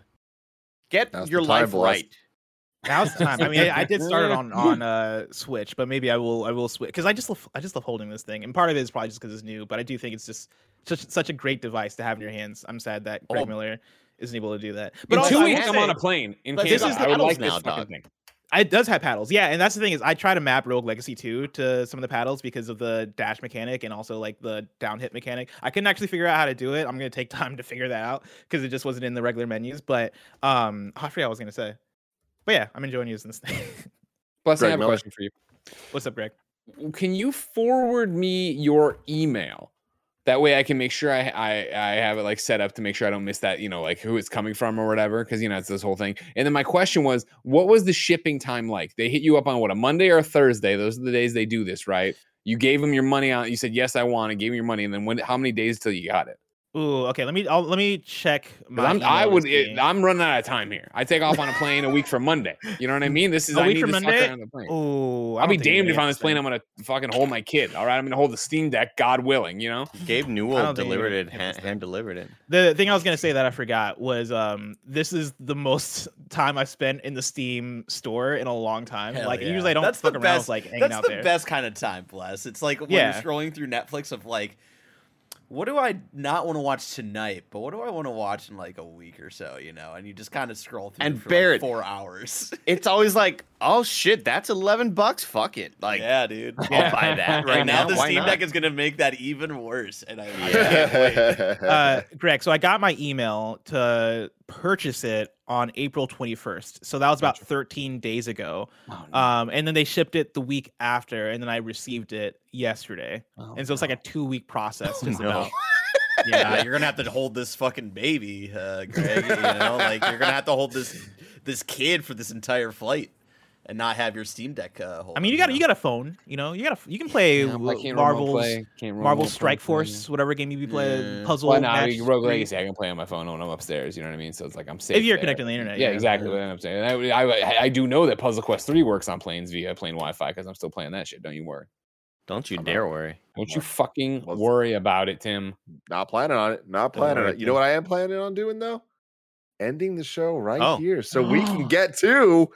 Get Now's your the time, life boys. right. Now's the time. I mean, I, I did start it on on uh, Switch, but maybe I will I will switch because I just love, I just love holding this thing, and part of it is probably just because it's new. But I do think it's just such such a great device to have in your hands. I'm sad that Greg Oh. Miller isn't able to do that. But But in also, two I weeks, will I'm say, on a plane in But Canada. this is I would paddles like now, this fucking dog. thing. it does have paddles, yeah, and that's the thing is I try to map Rogue Legacy two to some of the paddles because of the dash mechanic and also like the down hit mechanic. I couldn't actually figure out how to do it. I'm gonna take time to figure that out because it just wasn't in the regular menus. But um, I forgot what I was gonna say. But yeah, I'm enjoying using this thing. Blessing, I Greg have a Miller. question for you. What's up, Greg? Can you forward me your email? That way I can make sure I, I I have it like set up to make sure I don't miss that, you know, like who it's coming from or whatever. Cause you know, it's this whole thing. And then my question was, what was the shipping time like? They hit you up on what, a Monday or a Thursday? Those are the days they do this, right? You gave them your money on, you said, yes, I want it, gave them your money. And then when, how many days till you got it? Ooh, okay. Let me I'll, let me check. 'Cause My I'm, I email would, to it, see. I'm running out of time here. I take off on a plane a week from Monday. You know what I mean? This is, A I week need from this Monday? fucker on the plane. Ooh, I I'll be don't think damned you're if on this plane I'm gonna gonna fucking hold my kid. All right, I'm gonna hold the Steam Deck, God willing. You know. Gabe I Newell don't think delivered you're it, gonna hand, hit this hand delivered it. The thing I was gonna say that I forgot was um this is the most time I've spent in the Steam store in a long time. Hell like yeah. usually I don't That's fuck the around best, with like hanging That's out the there. best kind of time, Bless. It's like when Yeah. you're scrolling through Netflix of like, what do I not want to watch tonight, but what do I want to watch in like a week or so, you know? And you just kind of scroll through And for Barrett- like four hours. It's always like, oh shit, that's eleven bucks. Fuck it. Like, yeah, dude. I'll buy that right Right now, now. the Why Steam not? Deck is gonna make that even worse, and I, I can't wait. uh Greg, so I got my email to purchase it on April twenty-first. So that was about thirteen days ago. Oh, no. Um and then they shipped it the week after, and then I received it yesterday. Oh, And so it's like a two week process just no. about. Yeah, you're gonna have to hold this fucking baby, uh, Greg. You know, like you're gonna have to hold this this kid for this entire flight, and not have your Steam Deck. Uh, hold I mean, you got you got a phone, you know, you got a, you can play Yeah, but I can't remote Marvel's play, can't Marvel remote Strike play, Force, whatever game you be playing, Yeah. puzzle. Well, no, I match mean, Rogue three. Legacy, I can play on my phone when I'm upstairs. You know what I mean? So it's like I'm safe. If you're there. connected to the internet, Yeah, yeah. exactly what I'm saying. And I, I, I do know that Puzzle Quest three works on planes via plane Wi-Fi because I'm still playing that shit. Don't you worry. Don't you I'm dare out. worry. Don't you fucking Let's- worry about it, Tim. Not planning on it. Not Don't planning on worry, it. You know Tim. what I am planning on doing though? Ending the show right Oh. here, so we can get to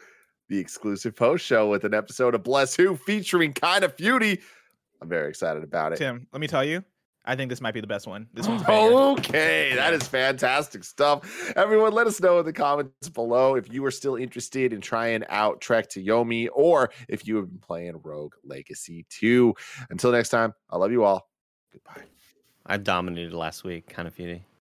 the exclusive post show with an episode of Bless Who featuring Kinda Feudy. I'm very excited about it. Tim, let me tell you, I think this might be the best one. This one's banger. Okay, that is fantastic stuff. Everyone, let us know in the comments below if you are still interested in trying out Trek to Yomi or if you have been playing Rogue Legacy two. Until next time, I love you all. Goodbye. I dominated last week, Kinda Feudy.